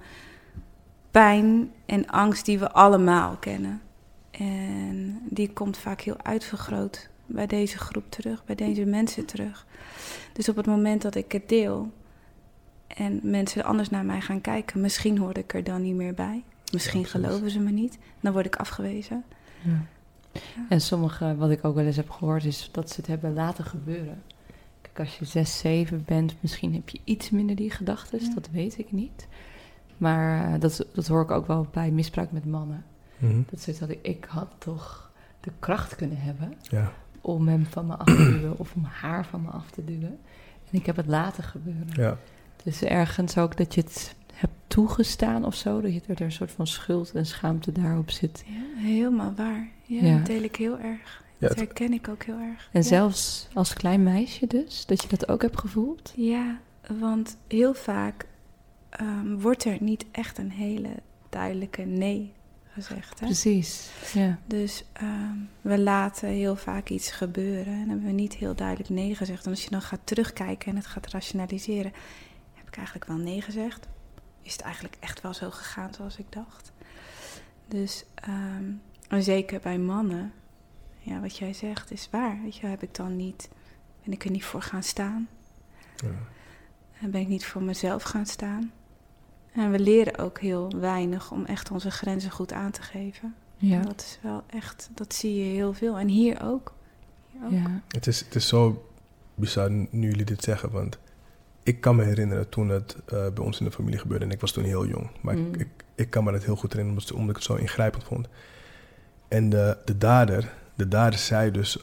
pijn en angst die we allemaal kennen. En die komt vaak heel uitvergroot bij deze groep terug, bij deze mensen terug. Dus op het moment dat ik het deel en mensen anders naar mij gaan kijken, misschien hoor ik er dan niet meer bij. Misschien geloven ze me niet. Dan word ik afgewezen. Ja. Ja. En sommige, wat ik ook wel eens heb gehoord, is dat ze het hebben laten gebeuren. Kijk, als je 6, 7 bent, misschien heb je iets minder die gedachten. Ja. Dat weet ik niet. Maar dat hoor ik ook wel bij misbruik met mannen. Mm-hmm. Dat ik had toch de kracht kunnen hebben om hem van me af te duwen of om haar van me af te duwen. En ik heb het laten gebeuren. Ja. Dus ergens ook dat je het hebt toegestaan of zo, dat er een soort van schuld en schaamte daarop zit. Ja, helemaal waar. Ja, dat deel ik heel erg. Dat herken ik ook heel erg. En zelfs als klein meisje dus, dat je dat ook hebt gevoeld? Ja, want heel vaak wordt er niet echt een hele duidelijke nee gezegd. Hè? Precies, ja. Dus we laten heel vaak iets gebeuren en hebben we niet heel duidelijk nee gezegd. En als je dan gaat terugkijken en het gaat rationaliseren, heb ik eigenlijk wel nee gezegd? Is het eigenlijk echt wel zo gegaan zoals ik dacht? Dus en zeker bij mannen, ja, wat jij zegt is waar. Weet je, ben ik er niet voor gaan staan? Ja. Ben ik niet voor mezelf gaan staan? En we leren ook heel weinig om echt onze grenzen goed aan te geven. Ja. En dat is wel echt, dat zie je heel veel. En hier ook. Ja. Het is zo bizar nu jullie dit zeggen, want ik kan me herinneren toen het bij ons in de familie gebeurde. En ik was toen heel jong. Maar ik kan me dat heel goed herinneren, omdat ik het zo ingrijpend vond. En de dader zei dus,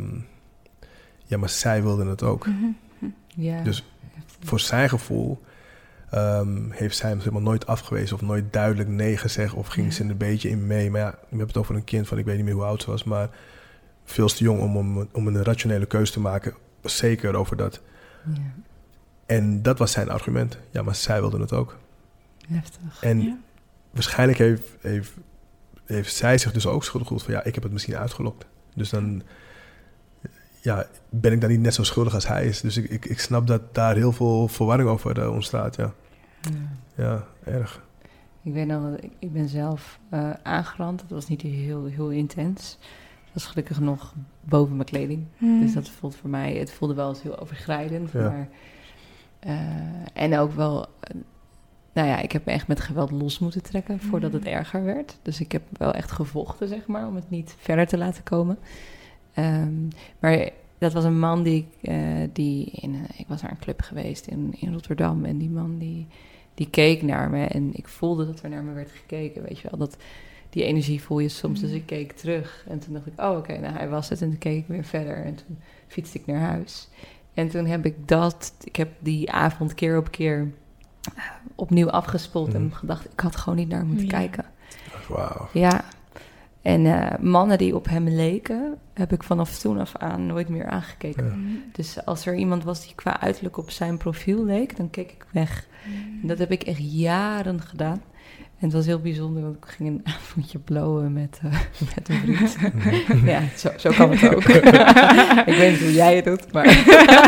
maar zij wilde het ook. Mm-hmm. Ja. Dus voor zijn gevoel heeft zij hem helemaal nooit afgewezen of nooit duidelijk nee gezegd of ging ze er een beetje in mee. Maar ja, we hebben het over een kind van, ik weet niet meer hoe oud ze was, maar veel te jong om een rationele keuze te maken. Zeker over dat. Ja. En dat was zijn argument. Ja, maar zij wilde het ook. Heftig. En waarschijnlijk heeft zij zich dus ook schuldig gevoeld van, ik heb het misschien uitgelokt. Dus dan ben ik dan niet net zo schuldig als hij is. Dus ik snap dat daar heel veel verwarring over ontstaat, Ja, erg. Ik weet nog, ik ben zelf aangerand. Dat was niet heel, heel intens. Dat was gelukkig nog boven mijn kleding. Dus dat voelt voor mij, het voelde wel eens heel overschrijdend. Ja. Maar, en ook wel, ik heb me echt met geweld los moeten trekken voordat het erger werd. Dus ik heb wel echt gevochten, zeg maar, om het niet verder te laten komen. Maar dat was een man ik was naar een club geweest in Rotterdam. En die man die keek naar me. En ik voelde dat er naar me werd gekeken, weet je wel. Die energie voel je soms. Dus ik keek terug. En toen dacht ik, oké, hij was het. En toen keek ik weer verder. En toen fietste ik naar huis. En toen heb ik heb die avond keer op keer opnieuw afgespoeld. En gedacht, ik had gewoon niet naar moeten kijken. Wauw. Ja. En mannen die op hem leken, heb ik vanaf toen af aan nooit meer aangekeken. Ja. Dus als er iemand was die qua uiterlijk op zijn profiel leek, dan keek ik weg. En dat heb ik echt jaren gedaan. En het was heel bijzonder, want ik ging een avondje blowen met een vriend. Ja, zo kan het ook. Ik weet niet hoe jij het doet, maar...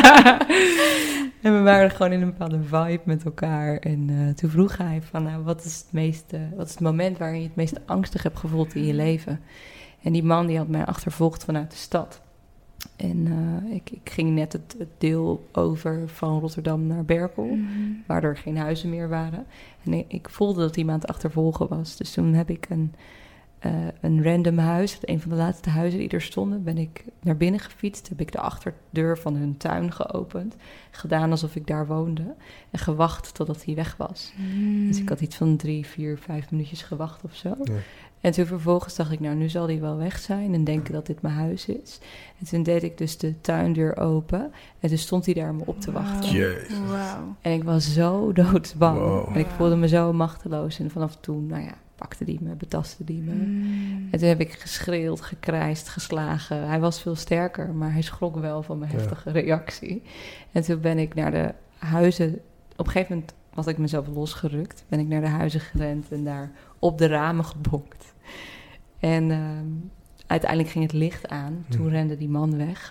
En we waren gewoon in een bepaalde vibe met elkaar. En toen vroeg hij van, wat is het moment waarin je het meest angstig hebt gevoeld in je leven? En die man die had mij achtervolgd vanuit de stad. En ik ging net het deel over van Rotterdam naar Berkel, waar er geen huizen meer waren. En ik voelde dat iemand achtervolgen was. Dus toen heb ik een random huis, een van de laatste huizen die er stonden, ben ik naar binnen gefietst. Heb ik de achterdeur van hun tuin geopend. Gedaan alsof ik daar woonde. En gewacht totdat hij weg was. Dus ik had iets van 3, 4, 5 minuutjes gewacht of zo. Ja. En toen vervolgens dacht ik, nou, nu zal hij wel weg zijn en denken dat dit mijn huis is. En toen deed ik dus de tuindeur open en toen stond hij daar me op te wachten. Wow. En ik was zo doodsbang. Wow. En ik voelde me zo machteloos. En vanaf toen, nou ja, pakte die me, betastte die me. En toen heb ik geschreeuwd, gekrijsd, geslagen. Hij was veel sterker, maar hij schrok wel van mijn heftige reactie. En toen ben ik naar de huizen... Op een gegeven moment had ik mezelf losgerukt. Ben ik naar de huizen gerend en daar op de ramen gebonkt. En uiteindelijk ging het licht aan. Toen rende die man weg.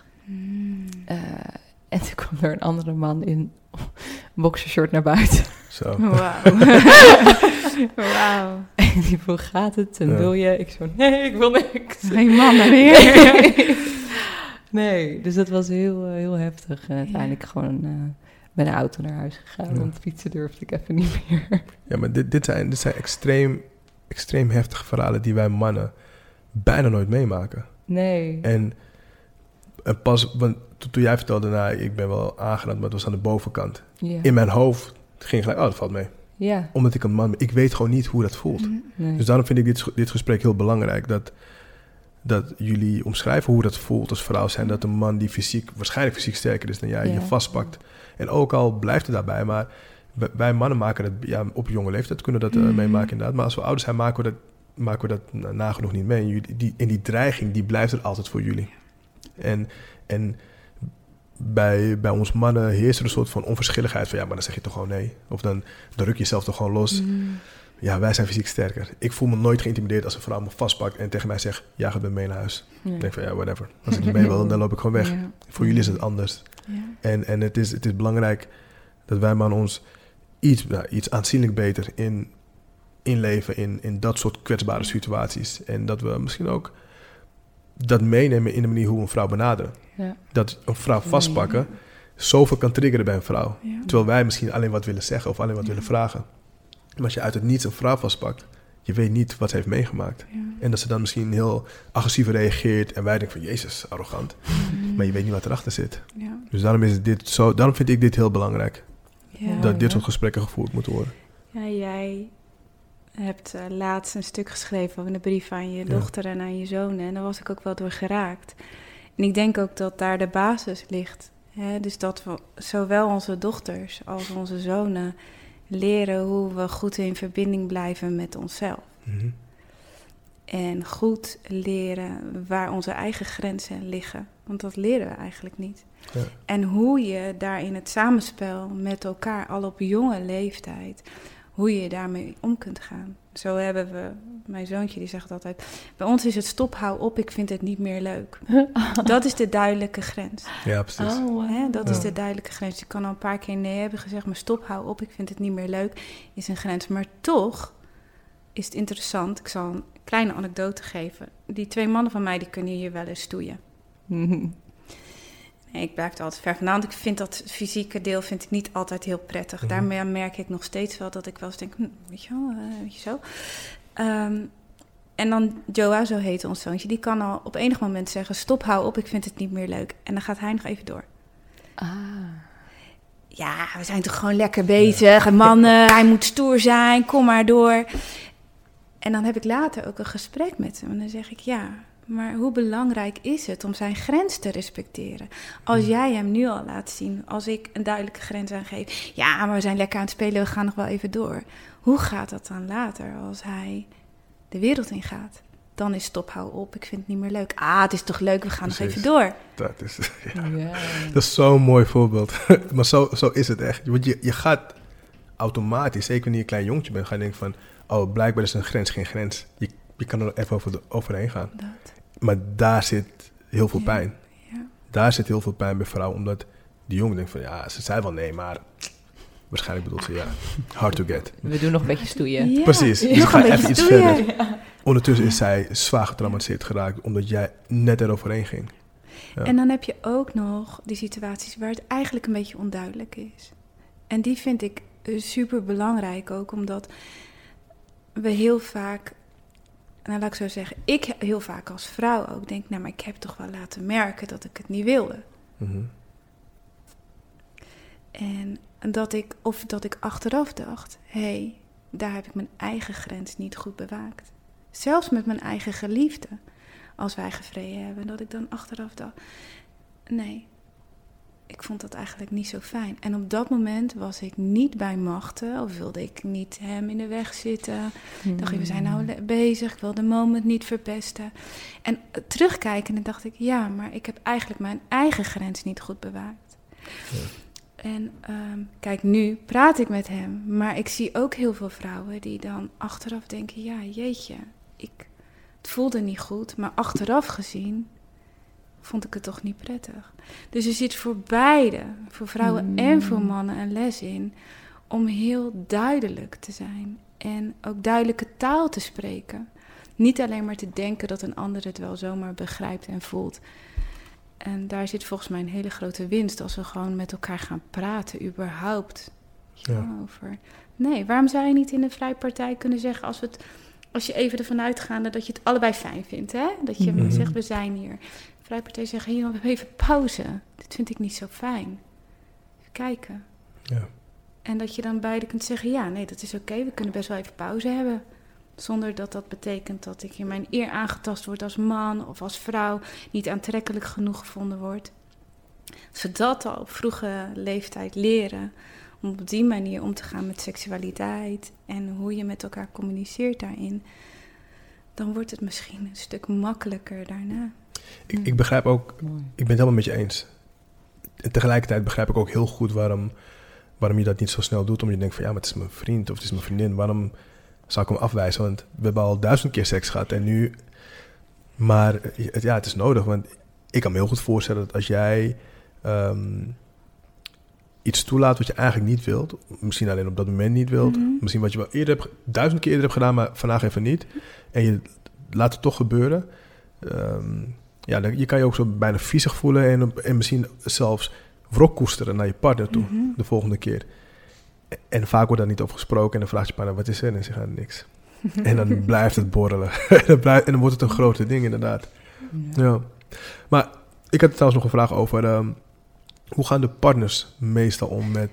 En toen kwam er een andere man in boxershort naar buiten. Zo. Wauw. En die vroeg, gaat het? En wil je? Ik zo, nee, ik wil niks. Geen man meer. Nee, dus dat was heel heftig. En uiteindelijk gewoon met de auto naar huis gegaan. Want fietsen durfde ik even niet meer. Ja, maar dit zijn extreem heftige verhalen die wij mannen bijna nooit meemaken. Nee. En pas, want toen jij vertelde, nou, ik ben wel aangerand, maar het was aan de bovenkant. Yeah. In mijn hoofd ging gelijk, dat valt mee. Yeah. Omdat ik een man ben. Ik weet gewoon niet hoe dat voelt. Nee. Dus daarom vind ik dit gesprek heel belangrijk. Dat jullie omschrijven hoe dat voelt als vrouw zijn. Dat een man die waarschijnlijk fysiek sterker is dan jij, je vastpakt. En ook al blijft het daarbij, maar wij mannen maken het, op jonge leeftijd kunnen we dat meemaken inderdaad. Maar als we ouder zijn, maken we dat nagenoeg niet mee. En die dreiging, die blijft er altijd voor jullie. En bij ons mannen heerst er een soort van onverschilligheid van, ja, maar dan zeg je toch gewoon nee. Of dan ruk je jezelf toch gewoon los. Ja, wij zijn fysiek sterker. Ik voel me nooit geïntimideerd als een vrouw me vastpakt en tegen mij zegt, ja, ga met mee naar huis. Ja. Ik denk van, ja, whatever. Als ik niet mee wil, dan loop ik gewoon weg. Ja. Voor jullie is het anders. Ja. En het is belangrijk dat wij mannen ons iets aanzienlijk beter inleven in dat soort kwetsbare situaties. En dat we misschien ook dat meenemen in de manier hoe we een vrouw benaderen. Ja. Dat een vrouw vastpakken zoveel kan triggeren bij een vrouw. Ja. Terwijl wij misschien alleen wat willen zeggen of alleen wat willen vragen. Maar als je uit het niets een vrouw vastpakt, je weet niet wat ze heeft meegemaakt. Ja. En dat ze dan misschien heel agressief reageert en wij denken van, jezus, arrogant. Maar je weet niet wat erachter zit. Ja. Dus daarom vind ik dit heel belangrijk. Ja, dat dit soort gesprekken gevoerd moeten worden. Ja, jij hebt laatst een stuk geschreven over een brief aan je dochter en aan je zonen. En daar was ik ook wel door geraakt. En ik denk ook dat daar de basis ligt. Hè? Dus dat we zowel onze dochters als onze zonen leren hoe we goed in verbinding blijven met onszelf. Mm-hmm. En goed leren waar onze eigen grenzen liggen. Want dat leren we eigenlijk niet. Ja. En hoe je daar in het samenspel met elkaar al op jonge leeftijd, hoe je daarmee om kunt gaan. Zo hebben we, mijn zoontje die zegt altijd, bij ons is het stop, hou op, ik vind het niet meer leuk. Dat is de duidelijke grens. Ja, precies. Dat is de duidelijke grens. Je kan al een paar keer nee hebben gezegd, maar stop, hou op, ik vind het niet meer leuk, is een grens. Maar toch is het interessant, ik zal een kleine anekdote geven. Die 2 mannen van mij, die kunnen hier wel eens stoeien. Nee, ik blijf er altijd ver vandaan, want ik vind dat fysieke deel vind ik niet altijd heel prettig. Mm-hmm. Daarmee merk ik nog steeds wel dat ik wel eens denk, weet je wel, weet je zo. En dan Joa, zo heet ons zoontje, die kan al op enig moment zeggen, stop, hou op, ik vind het niet meer leuk. En dan gaat hij nog even door. Ja, we zijn toch gewoon lekker bezig. Ja. Mannen, hij moet stoer zijn, kom maar door. En dan heb ik later ook een gesprek met hem. En dan zeg ik, ja, maar hoe belangrijk is het om zijn grens te respecteren? Als jij hem nu al laat zien, als ik een duidelijke grens aangeef, ja, maar we zijn lekker aan het spelen, we gaan nog wel even door. Hoe gaat dat dan later als hij de wereld in gaat? Dan is stop, hou op, ik vind het niet meer leuk. Het is toch leuk, we gaan nog even door. Dat is zo'n mooi voorbeeld. Maar zo is het echt. Want je gaat automatisch, zeker wanneer je een klein jongetje bent, ga je denken van, oh, blijkbaar is een grens geen grens. Je kan er even overheen gaan. Maar daar zit heel veel pijn. Ja. Daar zit heel veel pijn bij vrouwen, omdat die jongen denkt van, ja, ze zei wel nee, maar waarschijnlijk bedoelt ze, ja, hard to get. We doen nog een beetje stoeien. Ja, precies, dus ga even iets verder. Ja. Ondertussen is zij zwaar getraumatiseerd geraakt, omdat jij net eroverheen ging. Ja. En dan heb je ook nog die situaties waar het eigenlijk een beetje onduidelijk is. En die vind ik super belangrijk ook, omdat we heel vaak nou laat ik zo zeggen, ik heel vaak als vrouw ook denk, nou, maar ik heb toch wel laten merken dat ik het niet wilde. Mm-hmm. En dat ik achteraf dacht, hé, daar heb ik mijn eigen grens niet goed bewaakt. Zelfs met mijn eigen geliefde, als wij gevreden hebben, dat ik dan achteraf dacht, nee, ik vond dat eigenlijk niet zo fijn. En op dat moment was ik niet bij machten, of wilde ik niet hem in de weg zitten. Dacht ik, we zijn nou bezig, ik wil de moment niet verpesten. En terugkijkende dacht ik, ja, maar ik heb eigenlijk mijn eigen grens niet goed bewaakt. Ja. En kijk, nu praat ik met hem, maar ik zie ook heel veel vrouwen die dan achteraf denken, ja, jeetje, het voelde niet goed, maar achteraf gezien vond ik het toch niet prettig. Dus er zit voor beide, voor vrouwen en voor mannen, een les in om heel duidelijk te zijn en ook duidelijke taal te spreken. Niet alleen maar te denken dat een ander het wel zomaar begrijpt en voelt. En daar zit volgens mij een hele grote winst als we gewoon met elkaar gaan praten, überhaupt. Over. Nee, waarom zou je niet in een vrijpartij kunnen zeggen, als je even ervan uitgaande dat je het allebei fijn vindt, hè? Dat je zegt, we zijn hier. Vrijpartij zeggen, hier, we hebben even pauze. Dit vind ik niet zo fijn. Even kijken. Ja. En dat je dan beide kunt zeggen, ja, nee, dat is oké. We kunnen best wel even pauze hebben. Zonder dat dat betekent dat ik in mijn eer aangetast word als man of als vrouw, niet aantrekkelijk genoeg gevonden word. Als we dat al op vroege leeftijd leren, om op die manier om te gaan met seksualiteit en hoe je met elkaar communiceert daarin, dan wordt het misschien een stuk makkelijker daarna. Ik begrijp ook, ik ben het helemaal met je eens. En tegelijkertijd begrijp ik ook heel goed waarom je dat niet zo snel doet. Omdat je denkt van, ja, maar het is mijn vriend of het is mijn vriendin. Waarom zou ik hem afwijzen? Want we hebben al 1000 keer seks gehad en nu. Maar ja, het is nodig. Want ik kan me heel goed voorstellen dat als jij iets toelaat wat je eigenlijk niet wilt, misschien alleen op dat moment niet wilt, misschien wat je wel eerder hebt, 1000 keer eerder hebt gedaan, maar vandaag even niet, en je laat het toch gebeuren, je kan je ook zo bijna viezig voelen en misschien zelfs wrok koesteren naar je partner toe, de volgende keer. En vaak wordt daar niet over gesproken en dan vraagt je partner, wat is er? En ze gaan niks. En dan blijft het borrelen. En dan wordt het een grote ding, inderdaad. Ja. Maar ik had trouwens nog een vraag over, hoe gaan de partners meestal om met...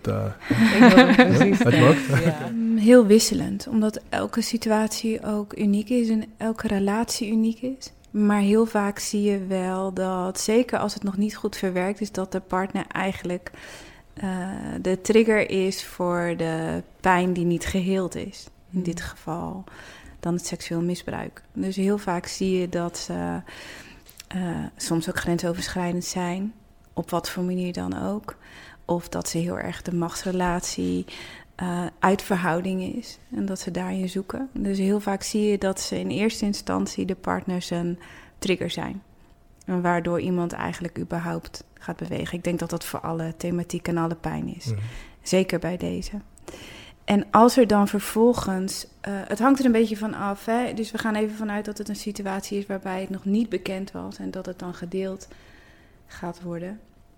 Heel wisselend, omdat elke situatie ook uniek is en elke relatie uniek is. Maar heel vaak zie je wel dat, zeker als het nog niet goed verwerkt is, dat de partner eigenlijk de trigger is voor de pijn die niet geheeld is. In dit geval dan het seksueel misbruik. Dus heel vaak zie je dat ze soms ook grensoverschrijdend zijn, op wat voor manier dan ook. Of dat ze heel erg de machtsrelatie uit verhouding is en dat ze daarin zoeken. Dus heel vaak zie je dat ze in eerste instantie de partners een trigger zijn. En waardoor iemand eigenlijk überhaupt gaat bewegen. Ik denk dat dat voor alle thematiek en alle pijn is. Zeker bij deze. En als er dan vervolgens... het hangt er een beetje van af. Hè? Dus we gaan even vanuit dat het een situatie is waarbij het nog niet bekend was en dat het dan gedeeld gaat worden.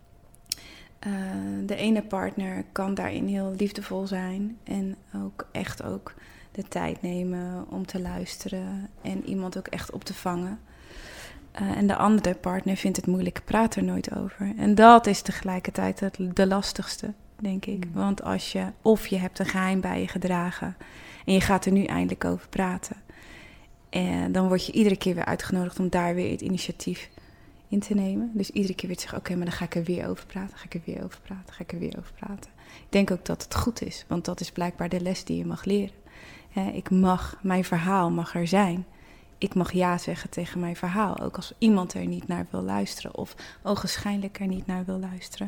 De ene partner kan daarin heel liefdevol zijn en ook echt ook de tijd nemen om te luisteren en iemand ook echt op te vangen. En de andere partner vindt het moeilijk, praat er nooit over. En dat is tegelijkertijd de lastigste, denk ik. Want je hebt een geheim bij je gedragen en je gaat er nu eindelijk over praten. En dan word je iedere keer weer uitgenodigd om daar weer het initiatief in te nemen. Dus iedere keer weer te zeggen, oké, maar dan ga ik er weer over praten, Ik denk ook dat het goed is, want dat is blijkbaar de les die je mag leren. Mijn verhaal mag er zijn. Ik mag ja zeggen tegen mijn verhaal, ook als iemand er niet naar wil luisteren of ogenschijnlijk er niet naar wil luisteren.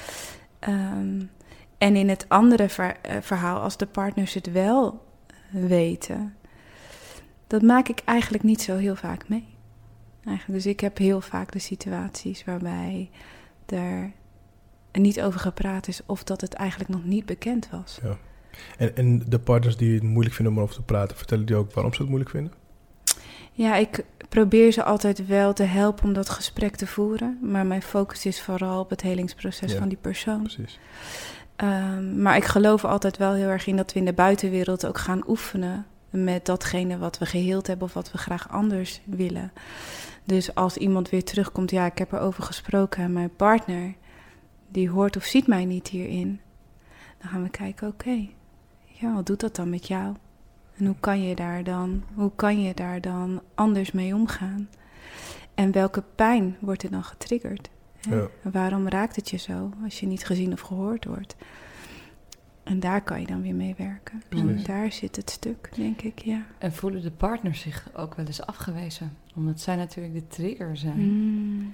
En in het andere verhaal, als de partners het wel weten, dat maak ik eigenlijk niet zo heel vaak mee. Dus ik heb heel vaak de situaties waarbij er niet over gepraat is of dat het eigenlijk nog niet bekend was. Ja. En de partners die het moeilijk vinden om erover te praten, vertellen die ook waarom ze het moeilijk vinden? Ja, ik probeer ze altijd wel te helpen om dat gesprek te voeren. Maar mijn focus is vooral op het helingsproces van die persoon. Precies. Maar ik geloof altijd wel heel erg in dat we in de buitenwereld ook gaan oefenen met datgene wat we geheeld hebben of wat we graag anders willen. Dus als iemand weer terugkomt, ja, ik heb erover gesproken en mijn partner, die hoort of ziet mij niet hierin. Dan gaan we kijken, oké, ja, wat doet dat dan met jou? En hoe kan je daar dan anders mee omgaan? En welke pijn wordt er dan getriggerd? Ja. Waarom raakt het je zo als je niet gezien of gehoord wordt? En daar kan je dan weer mee werken. En daar zit het stuk, denk ik, ja. En voelen de partners zich ook wel eens afgewezen? Omdat zij natuurlijk de trigger zijn.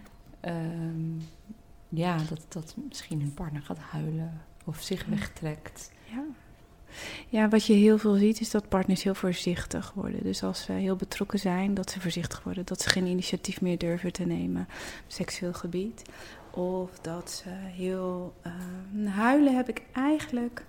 Dat misschien hun partner gaat huilen of zich wegtrekt. Ja, wat je heel veel ziet is dat partners heel voorzichtig worden. Dus als ze heel betrokken zijn, dat ze voorzichtig worden. Dat ze geen initiatief meer durven te nemen op seksueel gebied. Of dat ze heel... huilen heb ik eigenlijk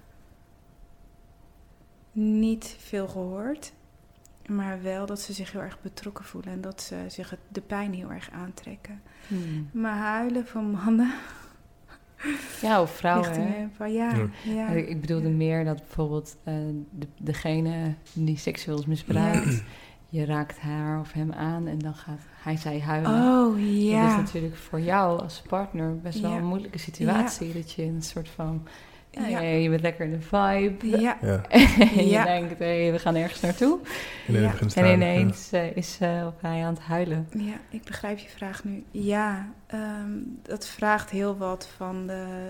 niet veel gehoord. Maar wel dat ze zich heel erg betrokken voelen. En dat ze zich de pijn heel erg aantrekken. Maar huilen voor mannen... Ja, of vrouwen. Ja. Ik bedoelde meer dat bijvoorbeeld degene die seksueel is misbruikt, je raakt haar of hem aan en dan gaat zij huilen. Oh, ja. Dat is natuurlijk voor jou als partner best wel een moeilijke situatie. Dat je een soort van, je bent lekker in de vibe. Ja. En je denkt, we gaan ergens naartoe. En ineens is of hij aan het huilen. Ja, ik begrijp je vraag nu. Ja, dat vraagt heel wat van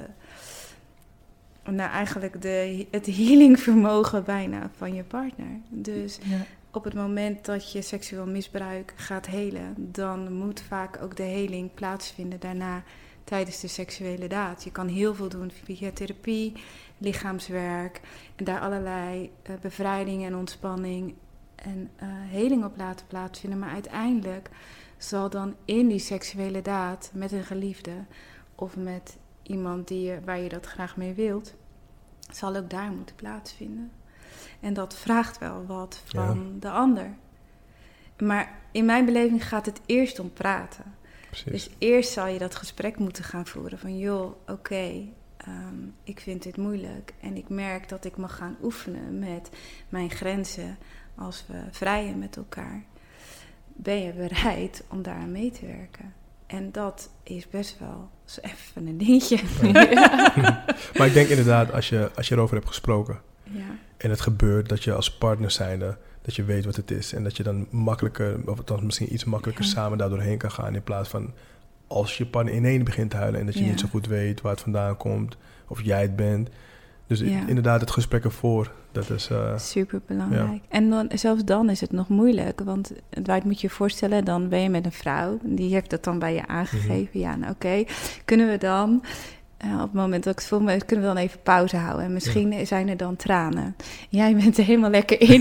het healingvermogen bijna van je partner. Dus op het moment dat je seksueel misbruik gaat helen, dan moet vaak ook de heling plaatsvinden daarna tijdens de seksuele daad. Je kan heel veel doen via therapie, lichaamswerk en daar allerlei bevrijding en ontspanning en heling op laten plaatsvinden. Maar uiteindelijk zal dan in die seksuele daad met een geliefde of met iemand waar je dat graag mee wilt, zal ook daar moeten plaatsvinden. En dat vraagt wel wat van de ander. Maar in mijn beleving gaat het eerst om praten. Precies. Dus eerst zal je dat gesprek moeten gaan voeren van joh, oké, ik vind dit moeilijk en ik merk dat ik mag gaan oefenen met mijn grenzen als we vrijen met elkaar. Ben je bereid om daar aan mee te werken? En dat is best wel even een dingetje. Maar ik denk inderdaad, als je erover hebt gesproken en het gebeurt, dat je als partner zijnde, dat je weet wat het is. En dat je dan makkelijker, of dan misschien iets makkelijker samen daar doorheen kan gaan. In plaats van als je partner ineens begint te huilen en dat je niet zo goed weet waar het vandaan komt. Of jij het bent. Dus inderdaad, het gesprek ervoor, dat is... super belangrijk. Ja. En zelfs dan is het nog moeilijk. Want moet je je voorstellen, dan ben je met een vrouw. Die heeft dat dan bij je aangegeven. Ja, nou oké. Kunnen we dan... op het moment dat ik het voel, kunnen we dan even pauze houden. En misschien zijn er dan tranen. Jij bent er helemaal lekker in.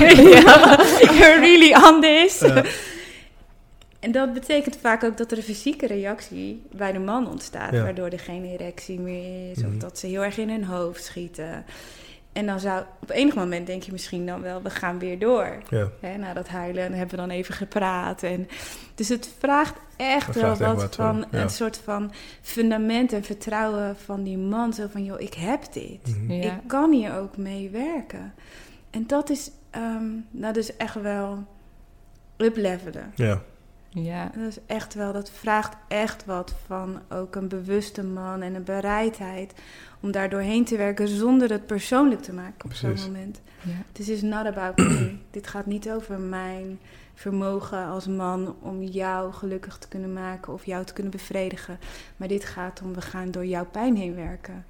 You're really on this. En dat betekent vaak ook dat er een fysieke reactie bij de man ontstaat. Waardoor er geen erectie meer is. Of dat ze heel erg in hun hoofd schieten. En dan op enig moment denk je misschien dan wel, we gaan weer door. Na dat huilen hebben we dan even gepraat. Dus het vraagt echt wel wat van een soort van fundament en vertrouwen van die man. Zo van, joh, ik heb dit. Ik kan hier ook mee werken. En dat is dus echt wel uplevelen. Ja, dat is echt wel, dat vraagt echt wat van ook een bewuste man en een bereidheid om daar doorheen te werken zonder het persoonlijk te maken op zo'n moment. This is not about me. Dit gaat niet over mijn vermogen als man om jou gelukkig te kunnen maken of jou te kunnen bevredigen. Maar dit gaat om, we gaan door jouw pijn heen werken.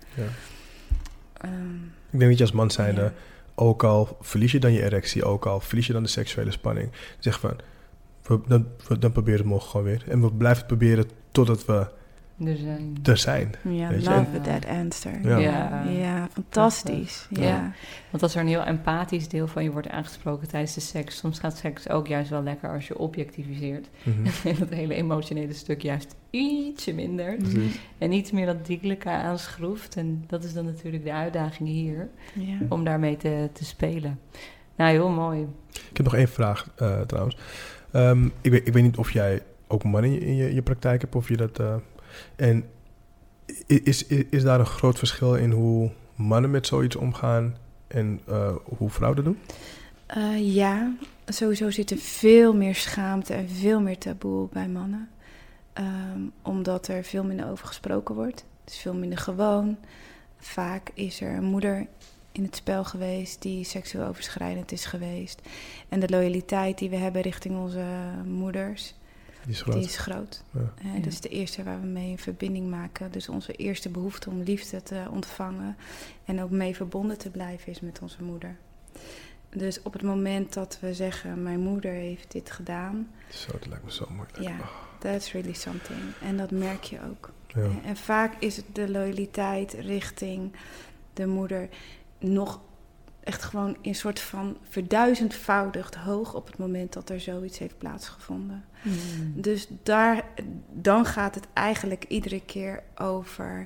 Ik denk dat je als man zijnde, ook al verlies je dan je erectie, ook al verlies je dan de seksuele spanning, zeg van... Dan proberen we het gewoon weer. En we blijven het proberen totdat we er zijn. Ja, love that answer. Ja, fantastisch. Want als er een heel empathisch deel van je wordt aangesproken tijdens de seks, soms gaat seks ook juist wel lekker als je objectiviseert. En dat hele emotionele stuk juist ietsje minder. En iets meer dat dierlijke aanschroeft. En dat is dan natuurlijk de uitdaging hier, om daarmee te spelen. Nou, heel mooi. Ik heb nog één vraag trouwens. Ik weet niet of jij ook mannen in je praktijk hebt of je dat... en is daar een groot verschil in hoe mannen met zoiets omgaan en hoe vrouwen dat doen? Ja, sowieso zit er veel meer schaamte en veel meer taboe bij mannen. Omdat er veel minder over gesproken wordt. Het is veel minder gewoon. Vaak is er een moeder in het spel geweest die seksueel overschrijdend is geweest. En de loyaliteit die we hebben richting onze moeders, die is groot. Ja. Dat is de eerste waar we mee een verbinding maken. Dus onze eerste behoefte om liefde te ontvangen en ook mee verbonden te blijven is met onze moeder. Dus op het moment dat we zeggen, mijn moeder heeft dit gedaan. Zo, dat lijkt me zo moeilijk. Ja, that's really something. En dat merk je ook. Ja. En vaak is het de loyaliteit richting de moeder nog echt gewoon een soort van verduizendvoudigd hoog op het moment dat er zoiets heeft plaatsgevonden. Dus dan gaat het eigenlijk iedere keer over,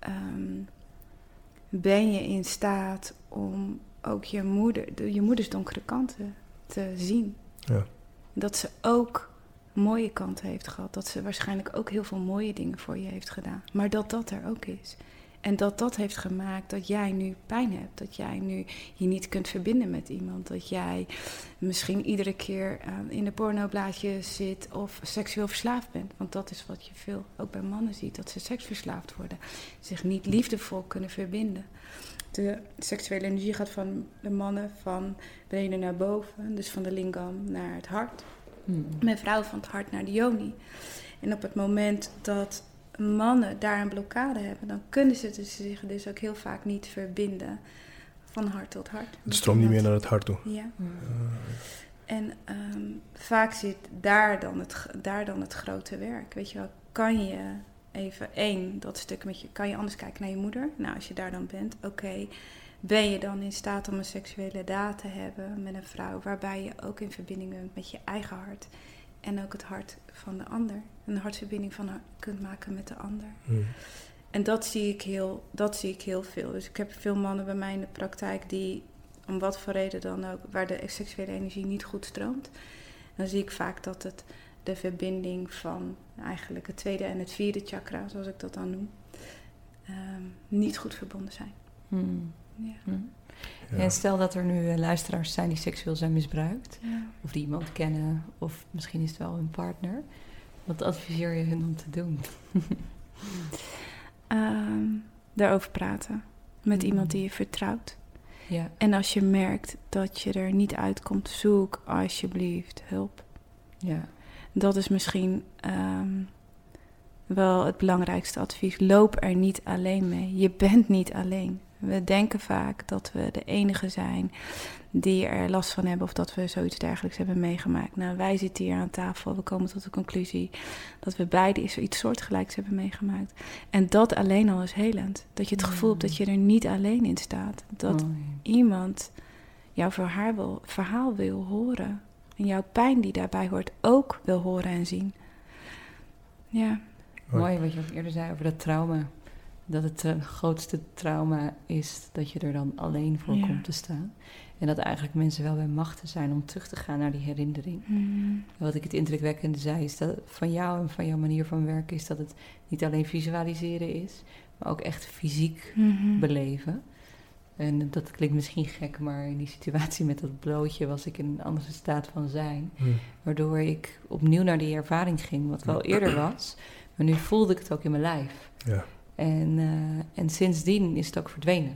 ben je in staat om ook je moeders donkere kanten te zien. Ja. Dat ze ook mooie kanten heeft gehad. Dat ze waarschijnlijk ook heel veel mooie dingen voor je heeft gedaan. Maar dat er ook is. En dat heeft gemaakt dat jij nu pijn hebt. Dat jij nu je niet kunt verbinden met iemand. Dat jij misschien iedere keer in de pornoblaadjes zit of seksueel verslaafd bent. Want dat is wat je veel ook bij mannen ziet. Dat ze seksverslaafd worden. Zich niet liefdevol kunnen verbinden. De seksuele energie gaat van de mannen van beneden naar boven. Dus van de lingam naar het hart. Met vrouwen van het hart naar de yoni. En op het moment dat mannen daar een blokkade hebben, dan kunnen ze zich dus ook heel vaak niet verbinden van hart tot hart. Het stroomt niet meer naar het hart toe. Ja. En vaak zit daar dan het grote werk. Weet je wel, kan je even dat stuk met je, kan je anders kijken naar je moeder? Nou, als je daar dan bent, oké, ben je dan in staat om een seksuele daad te hebben met een vrouw, waarbij je ook in verbinding bent met je eigen hart en ook het hart van de ander. En een hartverbinding kunt maken met de ander. En dat zie ik heel veel. Dus ik heb veel mannen bij mij in de praktijk die, om wat voor reden dan ook, waar de seksuele energie niet goed stroomt. Dan zie ik vaak dat het de verbinding van eigenlijk het tweede en het vierde chakra, zoals ik dat dan noem, niet goed verbonden zijn. Ja. Ja. En stel dat er nu luisteraars zijn die seksueel zijn misbruikt. Ja. Of die iemand kennen. Of misschien is het wel hun partner. Wat adviseer je hun om te doen? Daarover praten. Met iemand die je vertrouwt. Ja. En als je merkt dat je er niet uitkomt, zoek alsjeblieft hulp. Ja. Dat is misschien wel het belangrijkste advies. Loop er niet alleen mee. Je bent niet alleen. We denken vaak dat we de enige zijn die er last van hebben of dat we zoiets dergelijks hebben meegemaakt. Nou, wij zitten hier aan tafel. We komen tot de conclusie dat we beide iets soortgelijks hebben meegemaakt. En dat alleen al is helend. Dat je het gevoel hebt dat je er niet alleen in staat. Dat iemand jouw verhaal wil horen. En jouw pijn die daarbij hoort ook wil horen en zien. Ja. Mooi wat je ook eerder zei over dat trauma. Dat het grootste trauma is dat je er dan alleen voor komt te staan. En dat eigenlijk mensen wel bij machten zijn om terug te gaan naar die herinnering. Wat ik het indrukwekkende zei is dat van jou en van jouw manier van werken is dat het niet alleen visualiseren is, maar ook echt fysiek beleven. En dat klinkt misschien gek, maar in die situatie met dat blootje was ik in een andere staat van zijn. Waardoor ik opnieuw naar die ervaring ging, wat wel eerder was. Maar nu voelde ik het ook in mijn lijf. Ja. En sindsdien is het ook verdwenen.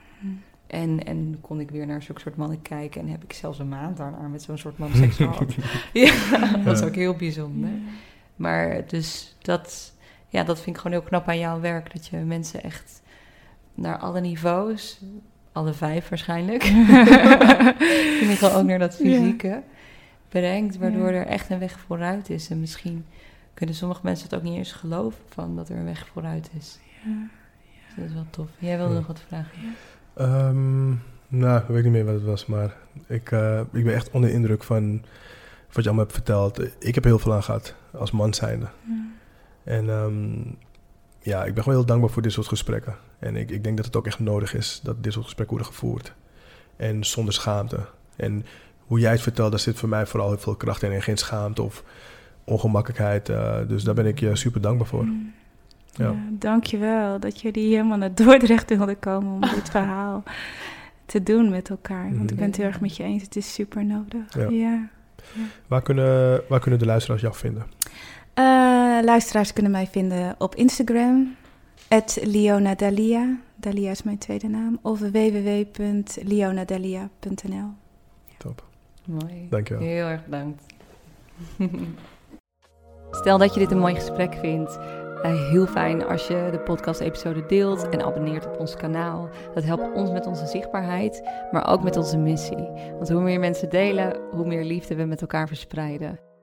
En kon ik weer naar zo'n soort mannen kijken. En heb ik zelfs een maand daarna met zo'n soort man seks gehad. Dat was ook heel bijzonder. Maar dus dat vind ik gewoon heel knap aan jouw werk. Dat je mensen echt naar alle niveaus, alle 5 waarschijnlijk, in ieder geval ook naar dat fysieke, brengt. Waardoor er echt een weg vooruit is. En misschien kunnen sommige mensen het ook niet eens geloven van dat er een weg vooruit is. Dus dat is wel tof. Jij wilde nog wat vragen? Nou, ik weet niet meer wat het was, maar ik ben echt onder de indruk van wat je allemaal hebt verteld. Ik heb heel veel aan gehad als man zijnde. En ik ben gewoon heel dankbaar voor dit soort gesprekken. En ik denk dat het ook echt nodig is dat dit soort gesprekken worden gevoerd. En zonder schaamte. En hoe jij het vertelt, daar zit voor mij vooral heel veel kracht in en geen schaamte of ongemakkelijkheid. Dus daar ben ik je super dankbaar voor. Ja, dankjewel dat jullie helemaal naar Dordrecht wilden komen om dit verhaal te doen met elkaar. Want ik ben het heel erg met je eens. Het is super nodig. Ja. Waar kunnen de luisteraars jou vinden? Luisteraars kunnen mij vinden op Instagram. @LeonaDalia. Dalia is mijn tweede naam. Of www.leonadalia.nl. Top. Mooi. Dankjewel. Heel erg bedankt. Stel dat je dit een mooi gesprek vindt. Heel fijn als je de podcast-episode deelt en abonneert op ons kanaal. Dat helpt ons met onze zichtbaarheid, maar ook met onze missie. Want hoe meer mensen delen, hoe meer liefde we met elkaar verspreiden.